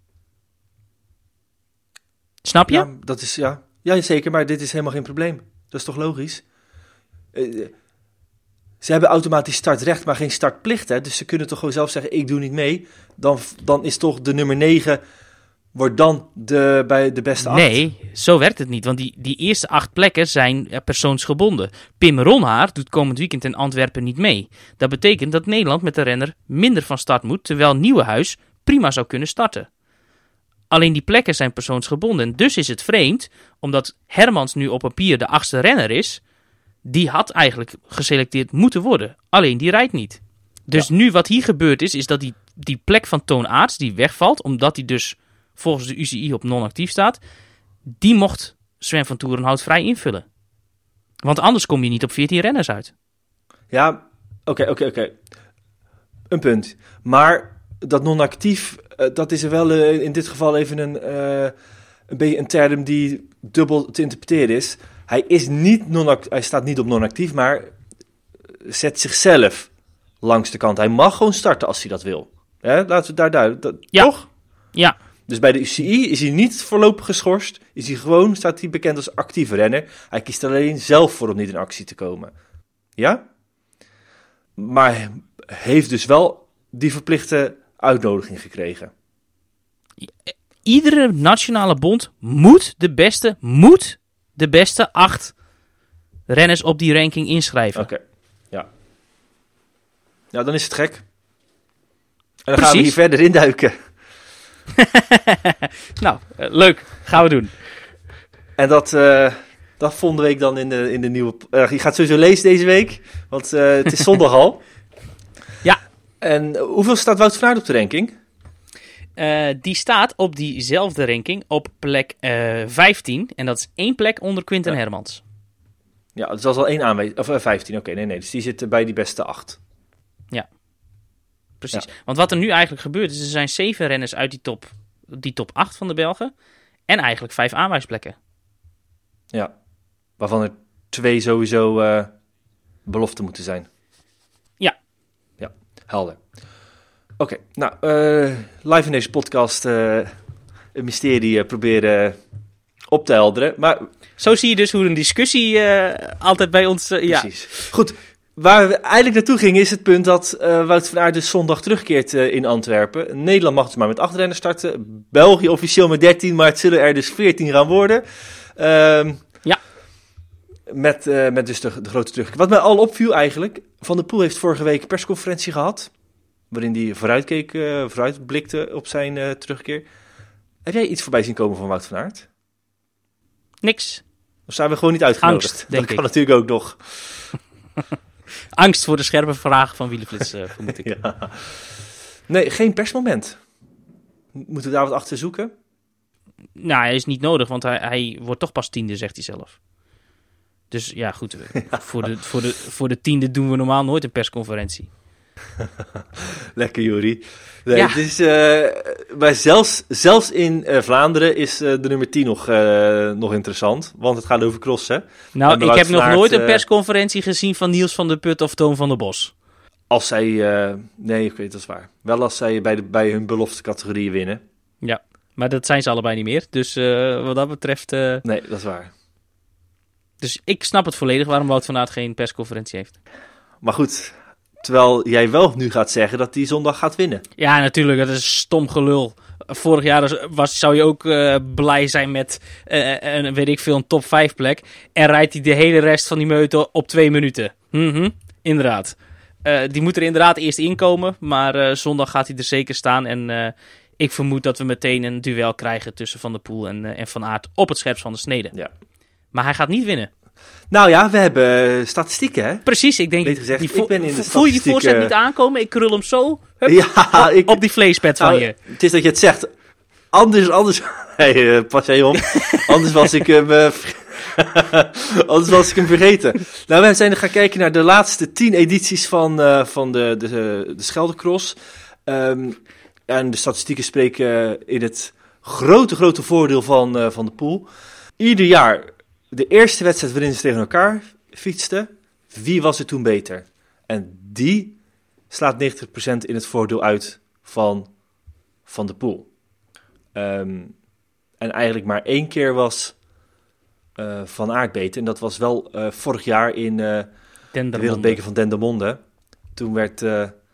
Snap je? Ja, dat is, ja, zeker, maar dit is helemaal geen probleem. Dat is toch logisch? Ze hebben automatisch startrecht, maar geen startplicht. Hè? Dus ze kunnen toch gewoon zelf zeggen, ik doe niet mee. Dan is toch de nummer 9... wordt dan bij de beste 8. Nee, zo werkt het niet. Want die eerste 8 plekken zijn persoonsgebonden. Pim Ronhaar doet komend weekend in Antwerpen niet mee. Dat betekent dat Nederland met de renner minder van start moet, terwijl Nieuwenhuis prima zou kunnen starten. Alleen die plekken zijn persoonsgebonden. En dus is het vreemd, omdat Hermans nu op papier de 8e renner is, die had eigenlijk geselecteerd moeten worden. Alleen die rijdt niet. Dus nu wat hier gebeurd is dat die plek van Toon Aerts, die wegvalt, omdat hij dus volgens de UCI op non-actief staat, die mocht Sven van Toerenhout vrij invullen. Want anders kom je niet op 14 renners uit. Ja, oké. Een punt. Maar dat non-actief, dat is er wel in dit geval even een beetje een term die dubbel te interpreteren is. Hij staat niet op non-actief, maar zet zichzelf langs de kant. Hij mag gewoon starten als hij dat wil. Laten we daar duiden. Toch? Ja. Dus bij de UCI is hij niet voorlopig geschorst. Staat hij bekend als actieve renner. Hij kiest er alleen zelf voor om niet in actie te komen. Ja? Maar heeft dus wel die verplichte uitnodiging gekregen. Iedere nationale bond moet de beste 8 renners op die ranking inschrijven. Oké, ja. Ja, dan is het gek. En dan gaan we hier verder induiken. Nou, leuk. Gaan we doen. En dat volgende week dan in de nieuwe... je gaat sowieso lezen deze week, want het is zondag al. Ja. En hoeveel staat Wout van Aert op de ranking? Die staat op diezelfde ranking op plek 15. En dat is 1 plek onder Quinten Hermans. Ja, dus dat is al 1 aanwezig. Of 15, oké. Nee. Dus die zit bij die beste 8. Ja. Precies. Ja. Want wat er nu eigenlijk gebeurt is, er zijn 7 renners uit die top 8 van de Belgen. En eigenlijk 5 aanwijsplekken. Ja, waarvan er 2 sowieso belofte moeten zijn. Ja. Ja, helder. Oké, nou, live in deze podcast een mysterie proberen op te helderen. Maar Zo zie je dus hoe een discussie altijd bij ons... precies. Goed, waar we eigenlijk naartoe gingen is het punt dat Wout van Aert dus zondag terugkeert in Antwerpen. Nederland mag dus maar met 8 renners starten. België officieel met 13, maar het zullen er dus 14 gaan worden. Ja. Met dus de grote terugkeer. Wat mij al opviel eigenlijk, Van der Poel heeft vorige week een persconferentie gehad, waarin hij vooruitblikte op zijn terugkeer. Heb jij iets voorbij zien komen van Wout van Aert? Niks. Of zijn we gewoon niet uitgenodigd? Angst, denk dat kan ik. natuurlijk ook nog. Angst voor de scherpe vragen van Wielerflits, vermoed ik. Ja. Nee, geen persmoment. Moeten we daar wat achter zoeken? Nou, hij is niet nodig, want hij wordt toch pas 10e, zegt hij zelf. Dus ja, goed. Voor de 10e doen we normaal nooit een persconferentie. Lekker, Juri. Nee, Ja. het is, maar zelfs in Vlaanderen is de nummer 10 nog interessant. Want het gaat over crossen. Nou, En ik Wout heb van nog Aert, nooit een persconferentie gezien van Niels van der Put of Toon van der Bos. Als zij... nee, oké, dat is waar. Wel als zij bij hun belofte categorieën winnen. Ja, maar dat zijn ze allebei niet meer. Dus wat dat betreft... Nee, dat is waar. Dus ik snap het volledig waarom Wout van Aert geen persconferentie heeft. Maar goed, terwijl jij wel nu gaat zeggen dat die zondag gaat winnen. Ja, natuurlijk, dat is stom gelul. Vorig jaar zou je ook blij zijn met een top 5 plek. En rijdt hij de hele rest van die meute op 2 minuten. Inderdaad. Die moet er inderdaad eerst inkomen. Maar zondag gaat hij er zeker staan. En ik vermoed dat we meteen een duel krijgen tussen Van der Poel en Van Aert op het scherpst van de snede. Ja. Maar hij gaat niet winnen. Nou ja, we hebben statistieken, hè? Precies, ik denk... Beter gezegd, die ik ben in de voel je die voorzet statistieken- niet aankomen? Ik krul hem zo hup, Ja, op die vleespet van Nou, je. Het is dat je het zegt. Anders... Hey, pas jij om. Anders was ik hem... Anders was ik hem vergeten. Nou, we zijn gaan kijken naar de laatste 10 edities van de Scheldecross. En de statistieken spreken in het grote voordeel van de Poel. Ieder jaar de eerste wedstrijd waarin ze tegen elkaar fietsten. Wie was er toen beter? En die slaat 90% in het voordeel uit van de Poel. En eigenlijk maar 1 keer was Van Aert beter. En dat was wel vorig jaar in de Wereldbeker van Dendermonde. Toen werd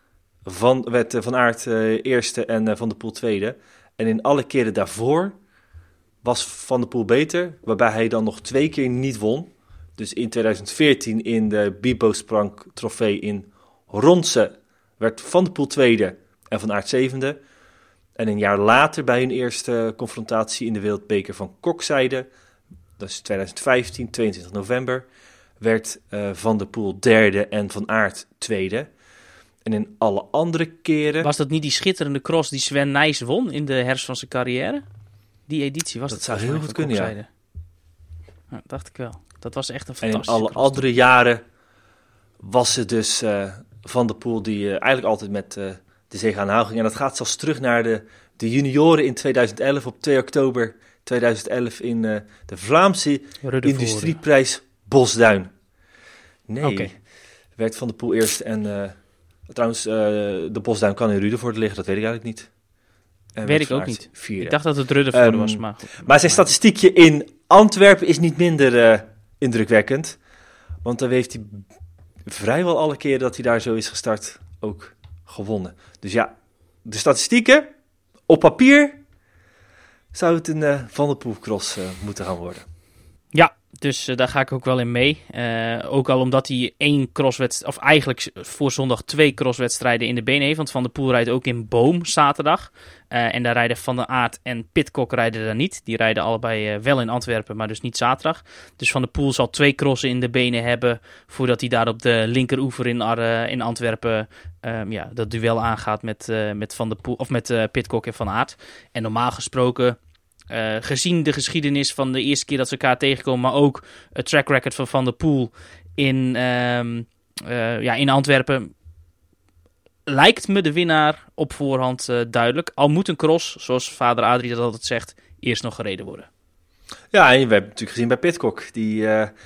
Van Aert eerste en Van der Poel tweede. En in alle keren daarvoor was Van der Poel beter, waarbij hij dan nog 2 keer niet won. Dus in 2014 in de Bibo Sprang trofee in Ronse werd Van der Poel tweede en Van Aert zevende. En een jaar later bij hun eerste confrontatie in de Wereldbeker van Kokzijde, dat is 2015, 22 november, werd Van der Poel derde en Van Aert tweede. En in alle andere keren... Was dat niet die schitterende cross die Sven Nys won in de herfst van zijn carrière? Die editie was Dat het. zou heel goed kunnen, ja. Ja, dacht ik wel. Dat was echt een En in fantastische alle cross. andere jaren was het dus Van der Poel die eigenlijk altijd met de zege aan de haal ging. En dat gaat zelfs terug naar de junioren in 2011, op 2 oktober 2011 in de Vlaamse Ruddervoorde. Industrieprijs Bosduin. Nee, Oké. werd Van der Poel eerst en... trouwens, de Bosduin kan in Ruddervoorde liggen, dat weet ik eigenlijk niet. En Weet werd ik Van ook Aert niet. vierde. Ik dacht dat het Ruddervoorde was, maar goed. Maar zijn statistiekje in Antwerpen is niet minder indrukwekkend. Want dan heeft hij vrijwel alle keren dat hij daar zo is gestart ook gewonnen. Dus ja, de statistieken op papier zou het een Van der Poel cross moeten gaan worden. Ja, dus daar ga ik ook wel in mee. Ook al omdat hij 1 crosswedstrijd, of eigenlijk voor zondag 2 crosswedstrijden in de benen heeft. Want Van der Poel rijdt ook in Boom zaterdag. En daar rijden Van der Aert en Pidcock rijden daar niet. Die rijden allebei wel in Antwerpen, maar dus niet zaterdag. Dus Van der Poel zal 2 crossen in de benen hebben voordat hij daar op de linkeroever in Antwerpen dat duel aangaat met Van der Poel, of met Pidcock en Van Aert. En normaal gesproken, gezien de geschiedenis van de eerste keer dat ze elkaar tegenkomen, maar ook het track record van Van der Poel in Antwerpen, lijkt me de winnaar op voorhand duidelijk. Al moet een cross, zoals vader Adrie dat altijd zegt, eerst nog gereden worden. Ja, en we hebben natuurlijk gezien bij Pidcock, die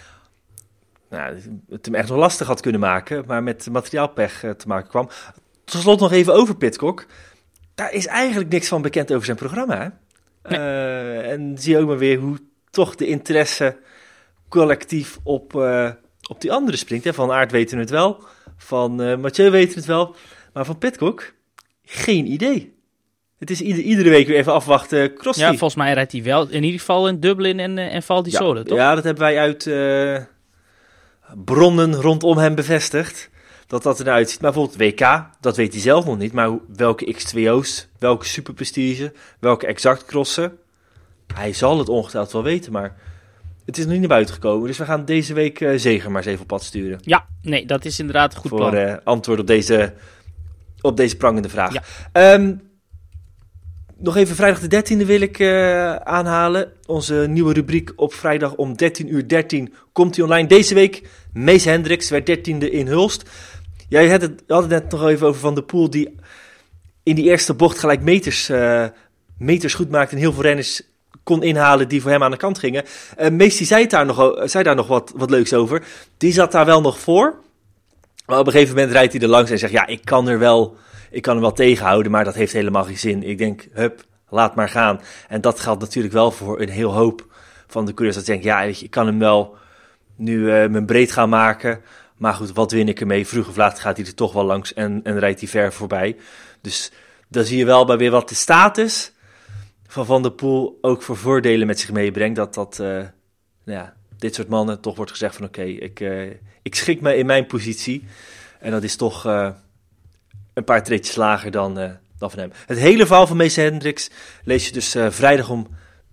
het hem echt nog lastig had kunnen maken, maar met materiaalpech te maken kwam. Tot slot nog even over Pidcock. Daar is eigenlijk niks van bekend over zijn programma, hè? Nee. En zie je ook maar weer hoe toch de interesse collectief op die andere springt. Hè? Van Aert weten we het wel, van Mathieu weten we het wel, maar van Pidcock geen idee. Het is iedere week weer even afwachten. Ja, volgens mij rijdt hij wel in ieder geval in Dublin en Val di Sole, toch? Ja, dat hebben wij uit bronnen rondom hem bevestigd. Dat er nou uitziet. Maar bijvoorbeeld WK, dat weet hij zelf nog niet. Maar welke X2O's, welke superprestige, welke exact crossen. Hij zal het ongetwijfeld wel weten, maar het is nog niet naar buiten gekomen. Dus we gaan deze week Zeger maar eens even op pad sturen. Ja, nee, dat is inderdaad een goed plan. Voor antwoord op deze prangende vraag. Ja. Nog even vrijdag de 13e wil ik aanhalen. Onze nieuwe rubriek op vrijdag om 13:13 komt die online. Deze week, Mees Hendricks werd 13e in Hulst. Jij had het net nog even over Van der Poel, die in die eerste bocht gelijk meters goed maakte en heel veel renners kon inhalen die voor hem aan de kant gingen. Mees die zei daar nog wat leuks over. Die zat daar wel nog voor. Maar op een gegeven moment rijdt hij er langs en zegt, ja, ik kan hem wel tegenhouden, maar dat heeft helemaal geen zin. Ik denk, laat maar gaan. En dat geldt natuurlijk wel voor een heel hoop van de coureurs. Dat denken, ja, weet je, ik kan hem wel nu mijn breed gaan maken. Maar goed, wat win ik ermee? Vroeg of laat gaat hij er toch wel langs en rijdt hij ver voorbij. Dus dan zie je wel bij weer wat de status van der Poel ook voor voordelen met zich meebrengt. Dat dit soort mannen toch wordt gezegd van oké, ik schik me in mijn positie. En dat is toch een paar treetjes lager dan van hem. Het hele verhaal van Mees Hendricks lees je dus vrijdag om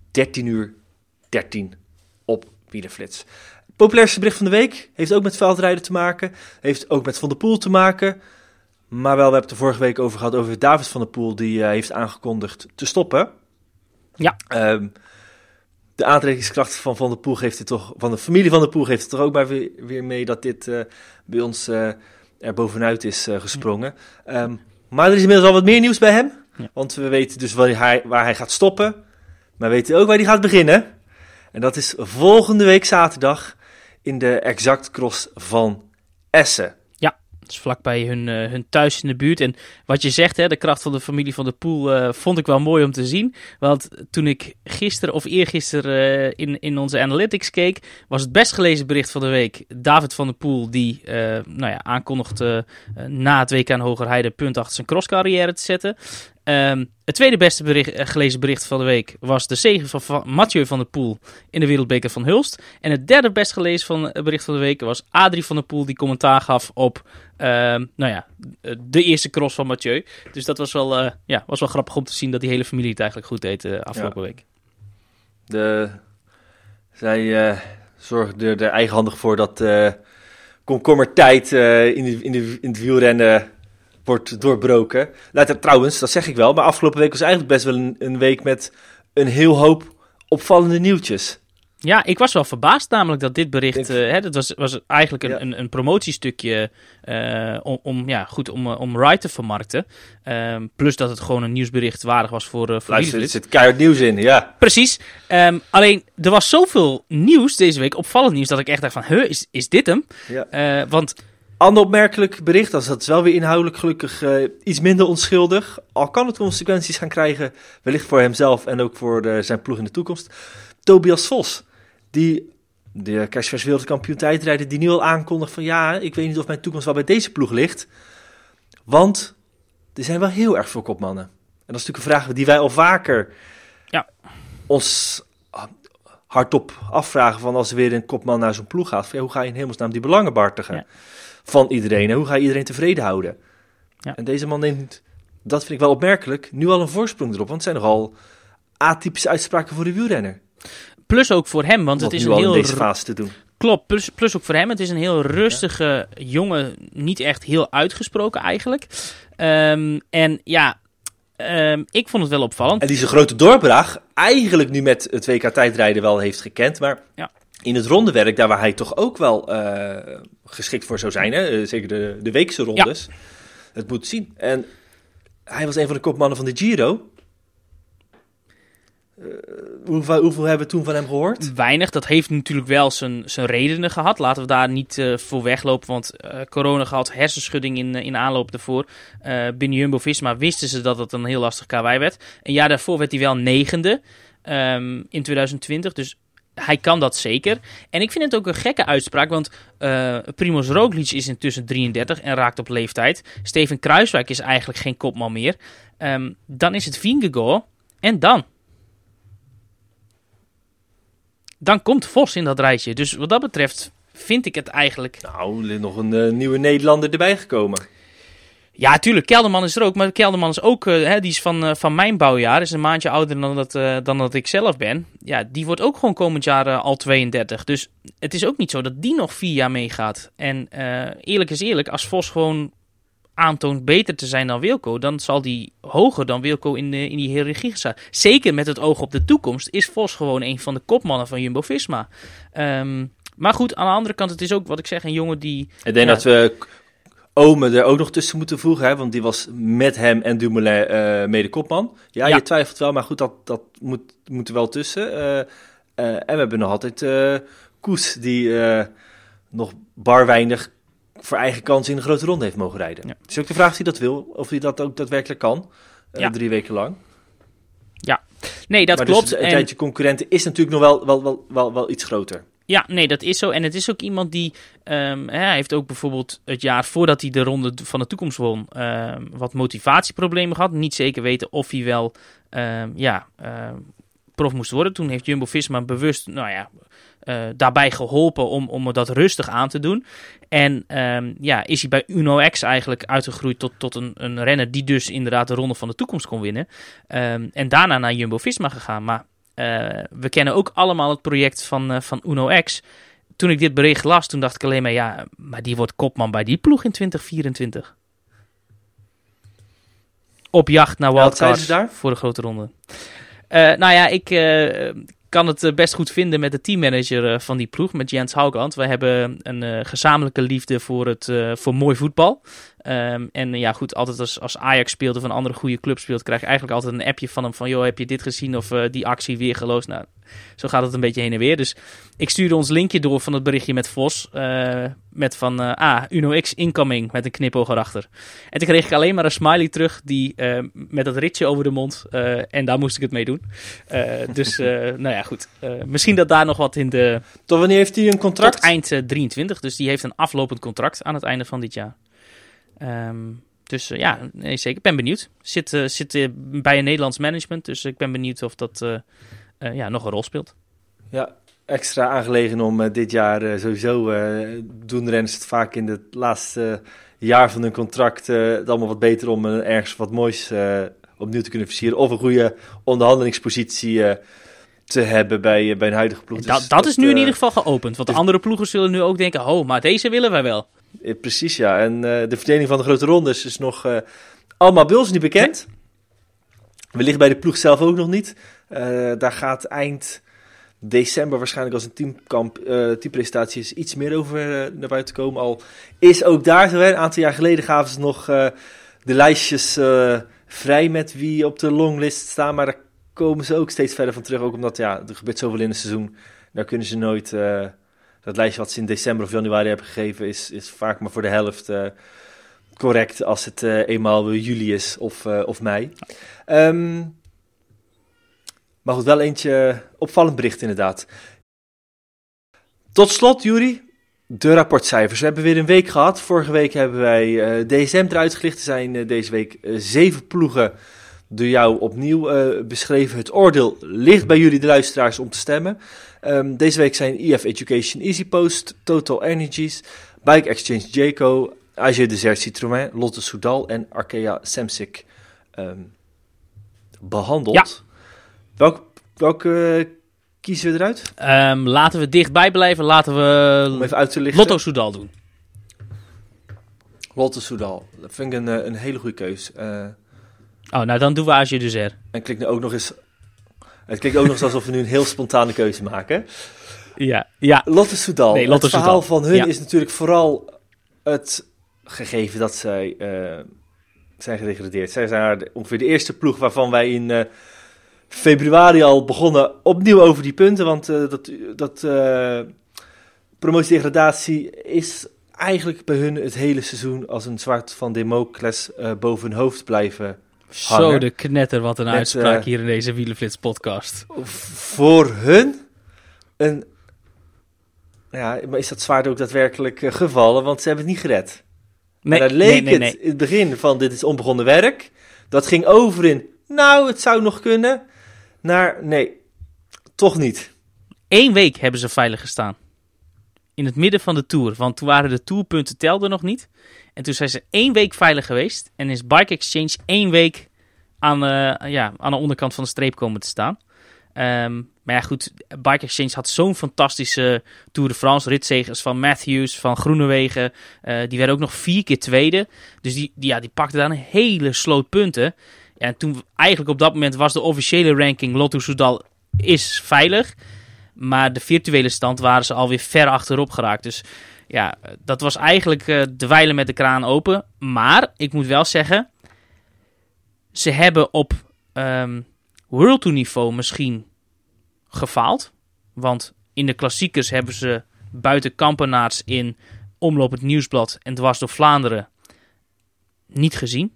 13:13 op Wielerflits. Populairste bericht van de week heeft ook met veldrijden te maken. Heeft ook met Van der Poel te maken. Maar wel, we hebben het er vorige week over gehad over David van der Poel. Die heeft aangekondigd te stoppen. Ja. De aantrekkingskracht van der Poel geeft het toch, van de familie van der Poel geeft het toch ook bij weer mee dat dit bij ons er bovenuit is gesprongen. Maar er is inmiddels al wat meer nieuws bij hem. Ja. Want we weten dus waar hij gaat stoppen. Maar we weten ook waar hij gaat beginnen. En dat is volgende week zaterdag in de Exact Cross van Essen. Ja, dat is vlakbij hun thuis in de buurt. En wat je zegt, hè, de kracht van de familie van der Poel vond ik wel mooi om te zien. Want toen ik gisteren of eergisteren in onze analytics keek, was het best gelezen bericht van de week David van der Poel, die aankondigde na het WK in Hogerheide punt achter zijn crosscarrière te zetten. Het tweede beste gelezen bericht van de week was de zege van Mathieu van der Poel in de Wereldbeker van Hulst. En het derde best gelezen bericht van de week was Adrie van der Poel, die commentaar gaf op de eerste cross van Mathieu. Dus dat was wel grappig om te zien dat die hele familie het eigenlijk goed deed afgelopen week. Zij zorgden er eigenhandig voor dat komkommertijd in het wielrennen wordt doorbroken. Trouwens, dat zeg ik wel, maar afgelopen week was eigenlijk best wel een week met een heel hoop opvallende nieuwtjes. Ja, ik was wel verbaasd namelijk dat dit bericht, dat was eigenlijk een promotiestukje om Ride te vermarkten. Plus dat het gewoon een nieuwsbericht waardig was voor Luister, er zit keihard nieuws in, ja. Precies. Alleen, er was zoveel nieuws deze week, opvallend nieuws, dat ik echt dacht van, is dit hem? Ja. Want ander opmerkelijk bericht, dat is wel weer inhoudelijk gelukkig iets minder onschuldig. Al kan het consequenties gaan krijgen, wellicht voor hemzelf en ook voor zijn ploeg in de toekomst. Tobias Vos, die de kerstvers wereldkampioen tijdrijder, die nu al aankondigt van ja, ik weet niet of mijn toekomst wel bij deze ploeg ligt. Want er zijn wel heel erg veel kopmannen. En dat is natuurlijk een vraag die wij al vaker ons hardop afvragen van als er weer een kopman naar zo'n ploeg gaat. Van, hoe ga je in hemelsnaam die belangen behartigen van iedereen? En hoe ga je iedereen tevreden houden? Ja. En deze man neemt, dat vind ik wel opmerkelijk, nu al een voorsprong erop. Want het zijn nogal atypische uitspraken voor de wielrenner. Plus ook voor hem, want het is een heel... in deze fase te doen. Klopt, plus ook voor hem. Het is een heel rustige jongen, niet echt heel uitgesproken eigenlijk. Ik vond het wel opvallend. En die zijn grote doorbraak eigenlijk nu met het WK tijdrijden wel heeft gekend, maar in het rondewerk, daar waar hij toch ook wel geschikt voor zou zijn, hè? Zeker de weekse rondes, het moet zien. En hij was een van de kopmannen van de Giro. Hoeveel hebben we toen van hem gehoord? Weinig. Dat heeft natuurlijk wel zijn redenen gehad. Laten we daar niet voor weglopen, want corona gehad, hersenschudding in aanloop ervoor. Binnen Jumbo-Visma wisten ze dat het een heel lastig karwei werd. Een jaar daarvoor werd hij wel 9e in 2020, dus hij kan dat zeker. En ik vind het ook een gekke uitspraak, want Primož Roglič is intussen 33 en raakt op leeftijd. Steven Kruijswijk is eigenlijk geen kopman meer. Dan is het Vingegaard en dan komt Vos in dat rijtje. Dus wat dat betreft vind ik het eigenlijk... Nou, er is nog een nieuwe Nederlander erbij gekomen. Ja, tuurlijk, Kelderman is er ook. Maar Kelderman is ook, die is van mijn bouwjaar. Is een maandje ouder dan dat ik zelf ben. Ja, die wordt ook gewoon komend jaar al 32. Dus het is ook niet zo dat die nog 4 jaar meegaat. En eerlijk is eerlijk, als Vos gewoon aantoont beter te zijn dan Wilco, dan zal die hoger dan Wilco in die hiërarchie staan. Zeker met het oog op de toekomst is Vos gewoon een van de kopmannen van Jumbo-Visma. Maar goed, aan de andere kant, het is ook wat ik zeg, een jongen die... Ik denk dat we Ome er ook nog tussen moeten voegen, hè? Want die was met hem en Dumoulin mede kopman. Ja, je twijfelt wel, maar goed, dat moet er wel tussen. En we hebben nog altijd Koes, die nog bar weinig voor eigen kans in de grote ronde heeft mogen rijden. Ja. Het is ook de vraag of hij dat wil, of hij dat ook daadwerkelijk kan. 3 weken lang. Ja, nee, dat maar klopt. Dus het tijdje concurrenten is natuurlijk nog wel iets groter. Ja, nee, dat is zo. En het is ook iemand die... hij heeft ook bijvoorbeeld het jaar voordat hij de Ronde van de Toekomst won... wat motivatieproblemen gehad. Niet zeker weten of hij wel prof moest worden. Toen heeft Jumbo-Visma bewust daarbij geholpen om dat rustig aan te doen. En is hij bij Uno X eigenlijk uitgegroeid tot een renner... die dus inderdaad de Ronde van de Toekomst kon winnen. En daarna naar Jumbo-Visma gegaan. Maar we kennen ook allemaal het project van Uno X. Toen ik dit bericht las, toen dacht ik alleen maar... maar die wordt kopman bij die ploeg in 2024. Op jacht naar wildcards voor de grote ronde. Ik kan het best goed vinden met de teammanager van die ploeg, met Jens Haugland. We hebben een gezamenlijke liefde voor mooi voetbal. Altijd als Ajax speelt of een andere goede club speelt, krijg ik eigenlijk altijd een appje van hem van, joh, heb je dit gezien of die actie weer geloosd? Nou, zo gaat het een beetje heen en weer. Dus ik stuurde ons linkje door van het berichtje met Vos, met van Uno X incoming, met een knipoog erachter. En toen kreeg ik alleen maar een smiley terug, die met dat ritje over de mond, en daar moest ik het mee doen. Goed. Misschien dat daar nog wat in de... Tot wanneer heeft hij een contract? Tot eind 23, dus die heeft een aflopend contract aan het einde van dit jaar. Zeker. Ik ben benieuwd. Zit bij een Nederlands management, dus ik ben benieuwd of dat nog een rol speelt. Ja, extra aangelegen om dit jaar sowieso doen renners het vaak in het laatste jaar van hun contract het allemaal wat beter om ergens wat moois opnieuw te kunnen versieren of een goede onderhandelingspositie te hebben bij een huidige ploeg. Dus dat is nu in ieder geval geopend, want de andere ploegen zullen nu ook denken, maar deze willen wij wel. Precies, ja. En de verdeling van de grote rondes is nog allemaal bij ons niet bekend. We liggen bij de ploeg zelf ook nog niet. Daar gaat eind december waarschijnlijk als een teampresentatie is iets meer over naar buiten komen. Al is ook daar zo, een aantal jaar geleden gaven ze nog de lijstjes vrij met wie op de longlist staan. Maar daar komen ze ook steeds verder van terug. Ook omdat er gebeurt zoveel in het seizoen. Daar kunnen ze nooit... dat lijstje wat ze in december of januari hebben gegeven is vaak maar voor de helft correct als het eenmaal juli is of mei. Maar goed, wel eentje opvallend bericht inderdaad. Tot slot, Juri, de rapportcijfers. We hebben weer een week gehad. Vorige week hebben wij DSM eruit gelicht. Er zijn deze week 7 ploegen door jou opnieuw beschreven. Het oordeel ligt bij jullie, de luisteraars, om te stemmen. Deze week zijn EF Education EasyPost, Total Energies, Bike Exchange Jayco, AG Desert Citroën, Lotte Soudal en Arkea Samsic behandeld. Ja. Welke kiezen we eruit? Laten we dichtbij blijven. Laten we om even uit te lichten. Lotto Soudal doen. Lotte Soudal, dat vind ik een hele goede keus. Dan doen we AG Desert. En klinkt ook nog eens... Het klinkt ook nog eens alsof we nu een heel spontane keuze maken. Ja. Lotte Soudal. Nee, Lotte het verhaal Soudal. van hun is natuurlijk vooral het gegeven dat zij zijn gedegradeerd. Zij zijn ongeveer de eerste ploeg waarvan wij in februari al begonnen opnieuw over die punten. Want dat promotie-degradatie is eigenlijk bij hun het hele seizoen als een zwaard van Damocles boven hun hoofd blijven hangen. Zo de knetter, wat een uitspraak hier in deze Wielerflits podcast. Voor hun een... Ja, maar is dat zwaard ook daadwerkelijk gevallen? Want ze hebben het niet gered. Nee, daar leek het in het begin van dit is onbegonnen werk. Dat ging over in, nou, het zou nog kunnen. Naar, nee, toch niet. 1 week hebben ze veilig gestaan. In het midden van de Tour. Want toen waren de Tourpunten telden nog niet. En toen zijn ze 1 week veilig geweest. En is Bike Exchange 1 week aan de onderkant van de streep komen te staan. Maar ja, goed, Bike Exchange had zo'n fantastische Tour de France. Ritzegers van Matthews, van Groenewegen. Die werden ook nog 4 keer tweede. Dus die pakte daar een hele sloot punten. Ja, en toen eigenlijk op dat moment was de officiële ranking Lotto Soudal is veilig. Maar de virtuele stand waren ze alweer ver achterop geraakt. Dus ja, dat was eigenlijk de wijlen met de kraan open. Maar ik moet wel zeggen, ze hebben op World Tour niveau misschien gefaald. Want in de klassiekers hebben ze buiten Kampenaerts in Omloop het Nieuwsblad en Dwars door Vlaanderen niet gezien.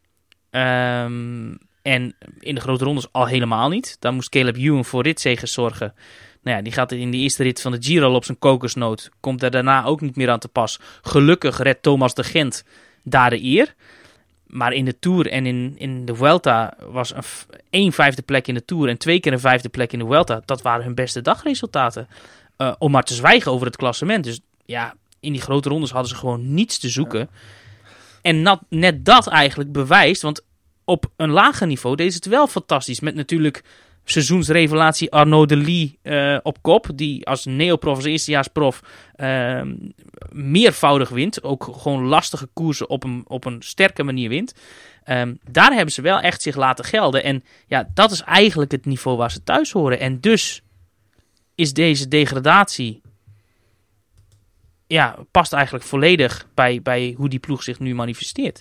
En in de grote rondes al helemaal niet. Daar moest Caleb Ewan voor ritzegers zorgen. Nou ja, die gaat in de eerste rit van de Giro al op zijn kokosnoot. Komt er daarna ook niet meer aan te pas. Gelukkig redt Thomas de Gent daar de eer. Maar in de Tour en in de Vuelta was een 5e plek in de Tour en 2 keer een 5e plek in de Vuelta. Dat waren hun beste dagresultaten. Om maar te zwijgen over het klassement. Dus ja, in die grote rondes hadden ze gewoon niets te zoeken. Ja. En net dat eigenlijk bewijst, want op een lager niveau deed ze het wel fantastisch. Met natuurlijk seizoensrevelatie Arnaud Delis op kop. Die als neoprof, als eerstejaarsprof meervoudig wint. Ook gewoon lastige koersen op een sterke manier wint. Daar hebben ze wel echt zich laten gelden. En ja, dat is eigenlijk het niveau waar ze thuis horen. En dus is deze degradatie past eigenlijk volledig bij hoe die ploeg zich nu manifesteert.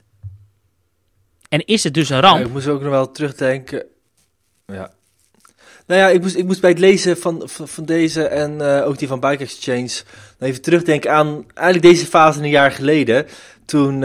En is het dus een ramp? Ja, ik moest ook nog wel terugdenken. Ja. Nou ja, ik moest bij het lezen van deze en ook die van Bike Exchange even terugdenken aan eigenlijk deze fase een jaar geleden. Toen,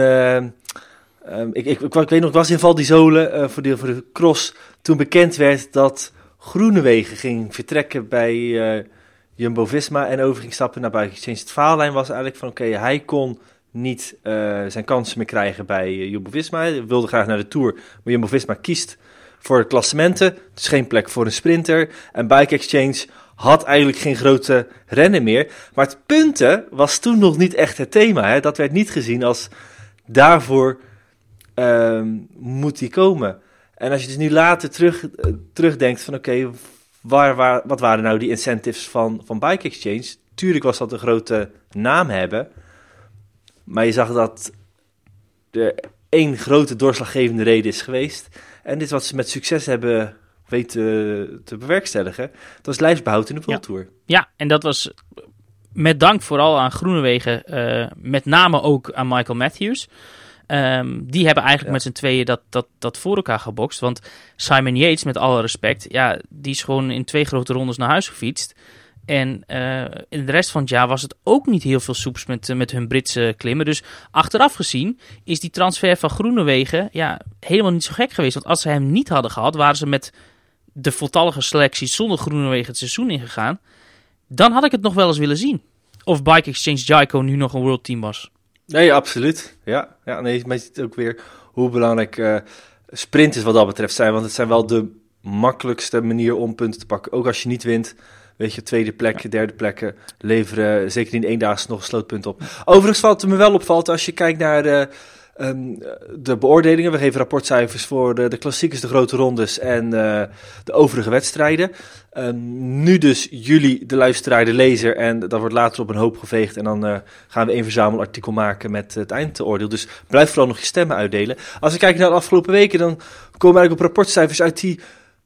ik weet nog, ik was in Val di Sole voor de cross. Toen bekend werd dat Groenewegen ging vertrekken bij Jumbo-Visma en over ging stappen naar Bike Exchange. Het verhaallijn was eigenlijk van oké, hij kon niet zijn kansen meer krijgen bij Jumbo-Visma. Hij wilde graag naar de Tour, maar Jumbo-Visma kiest voor de klassementen. Dus geen plek voor een sprinter. En Bike Exchange had eigenlijk geen grote rennen meer. Maar het punten was toen nog niet echt het thema. Hè? Dat werd niet gezien als daarvoor moet hij komen. En als je dus nu later terugdenkt van oké, wat waren nou die incentives van Bike Exchange? Tuurlijk was dat een grote naam hebben. Maar je zag dat er 1 grote doorslaggevende reden is geweest. En dit wat ze met succes hebben weten te bewerkstelligen, dat was lijfsbehoud in de World Tour. Ja, en dat was met dank vooral aan Groenewegen, met name ook aan Michael Matthews. Die hebben eigenlijk met z'n tweeën dat voor elkaar gebokst. Want Simon Yates, met alle respect, die is gewoon in 2 grote rondes naar huis gefietst. En in de rest van het jaar was het ook niet heel veel soeps met hun Britse klimmen. Dus achteraf gezien is die transfer van Groenewegen helemaal niet zo gek geweest. Want als ze hem niet hadden gehad, waren ze met de voltallige selectie zonder Groenewegen het seizoen ingegaan. Dan had ik het nog wel eens willen zien. Of Bike Exchange Jayco nu nog een world team was. Nee, absoluut. Ja, maar je ziet ook weer hoe belangrijk sprinters wat dat betreft zijn. Want het zijn wel de makkelijkste manier om punten te pakken. Ook als je niet wint. Weet je, 2e plek, 3e plek leveren zeker in de eendaagse nog een slootpunt op. Overigens valt het me wel opvalt als je kijkt naar de beoordelingen. We geven rapportcijfers voor de klassiekers, de grote rondes en de overige wedstrijden. Nu dus jullie, de luisteraar, de lezer, en dat wordt later op een hoop geveegd. En dan gaan we een verzamelartikel maken met het eindoordeel. Dus blijf vooral nog je stemmen uitdelen. Als we kijken naar de afgelopen weken, dan komen eigenlijk op rapportcijfers uit die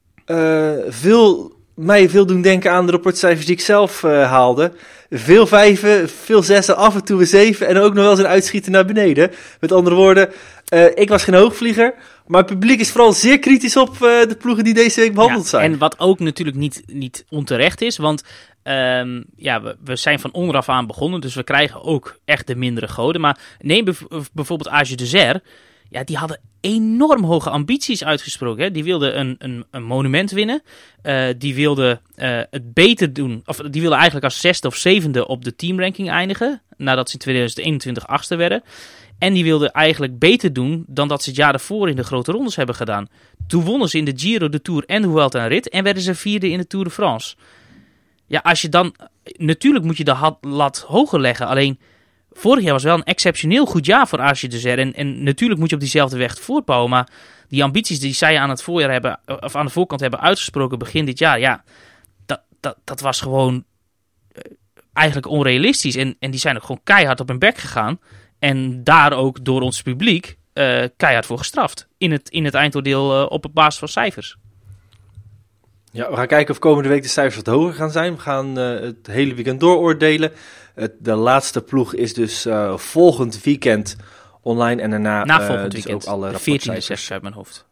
mij veel doen denken aan de rapportcijfers die ik zelf haalde. Veel 5'en, veel 6'en, af en toe een 7 en ook nog wel eens een uitschieten naar beneden. Met andere woorden, ik was geen hoogvlieger, Maar het publiek is vooral zeer kritisch op de ploegen die deze week behandeld zijn. En wat ook natuurlijk niet onterecht is, want we zijn van onderaf aan begonnen, dus we krijgen ook echt de mindere goden. Maar neem bijvoorbeeld Age de Zer. Ja, die hadden enorm hoge ambities uitgesproken. Hè. Die wilden een monument winnen. Die wilden het beter doen. Of die wilden eigenlijk als 6e of 7e op de teamranking eindigen. Nadat ze in 2021 8e werden. En die wilden eigenlijk beter doen dan dat ze het jaar daarvoor in de grote rondes hebben gedaan. Toen wonnen ze in de Giro, de Tour en de Vuelta en Rit. En werden ze 4e in de Tour de France. Ja, als je dan... Natuurlijk moet je de lat hoger leggen. Alleen... Vorig jaar was wel een exceptioneel goed jaar voor Age de Zer. En natuurlijk moet je op diezelfde weg voortbouwen. Maar die ambities die zij aan het voorjaar hebben, of aan de voorkant hebben uitgesproken begin dit jaar. Ja, dat was gewoon eigenlijk onrealistisch. En die zijn ook gewoon keihard op hun bek gegaan. En daar ook door ons publiek keihard voor gestraft. In het eindoordeel op basis van cijfers. Ja, we gaan kijken of komende week de cijfers wat hoger gaan zijn. We gaan het hele weekend dooroordelen. De laatste ploeg is dus volgend weekend online. En daarna na volgend dus weekend, ook alle rapportcijfers uit mijn hoofd.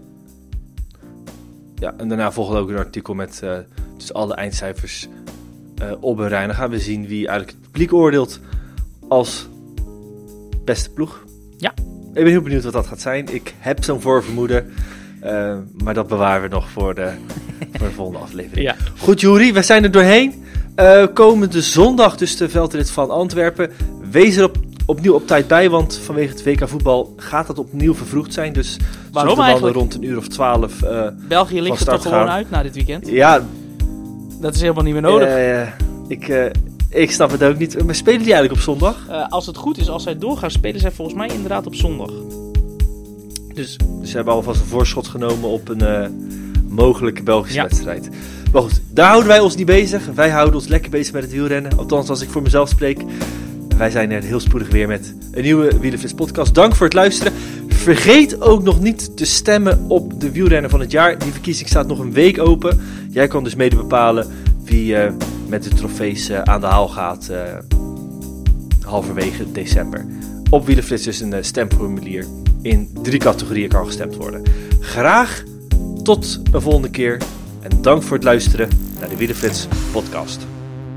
Ja, en daarna volgt ook een artikel met dus alle eindcijfers op een rij. Dan gaan we zien wie eigenlijk het publiek oordeelt als beste ploeg. Ja. Ik ben heel benieuwd wat dat gaat zijn. Ik heb zo'n voorvermoeden. Maar dat bewaren we nog voor de volgende aflevering. Ja. Goed, Joeri, we zijn er doorheen. Komende zondag dus de veldrit van Antwerpen. Wees er opnieuw op tijd bij, want vanwege het WK voetbal gaat dat opnieuw vervroegd zijn. Dus waarom eigenlijk? Rond 12 België ligt er toch gewoon uit na dit weekend? Ja. Dat is helemaal niet meer nodig. Ik snap het ook niet. Maar spelen die eigenlijk op zondag? Als het goed is, als zij doorgaan, spelen zij volgens mij inderdaad op zondag. Dus ze hebben alvast een voorschot genomen op een mogelijke Belgische wedstrijd. Maar goed, daar houden wij ons niet bezig. Wij houden ons lekker bezig met het wielrennen. Althans, als ik voor mezelf spreek. Wij zijn er heel spoedig weer met een nieuwe Wielerflits podcast. Dank voor het luisteren. Vergeet ook nog niet te stemmen op de wielrenner van het jaar. Die verkiezing staat nog een week open. Jij kan dus mede bepalen wie met de trofees aan de haal gaat halverwege december. Op Wielerflits dus een stemformulier. In 3 categorieën kan gestemd worden. Graag tot een volgende keer. En dank voor het luisteren naar de Wielerflits podcast.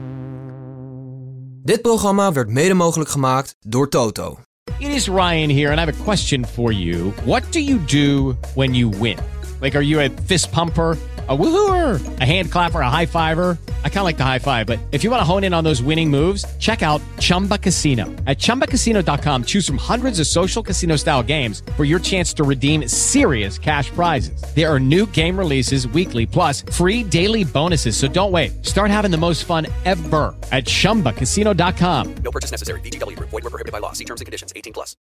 Dit programma werd mede mogelijk gemaakt door Toto. It is Ryan here and I have a question for you. What do you do when you win? Like, are you a fist pumper? A woohooer, a hand clapper, a high fiver. I kind of like the high five, but if you want to hone in on those winning moves, check out Chumba Casino. At ChumbaCasino.com, choose from hundreds of social casino style games for your chance to redeem serious cash prizes. There are new game releases weekly, plus free daily bonuses. So don't wait. Start having the most fun ever at ChumbaCasino.com. No purchase necessary. VGW Group. Void where prohibited by law. See terms and conditions. 18+.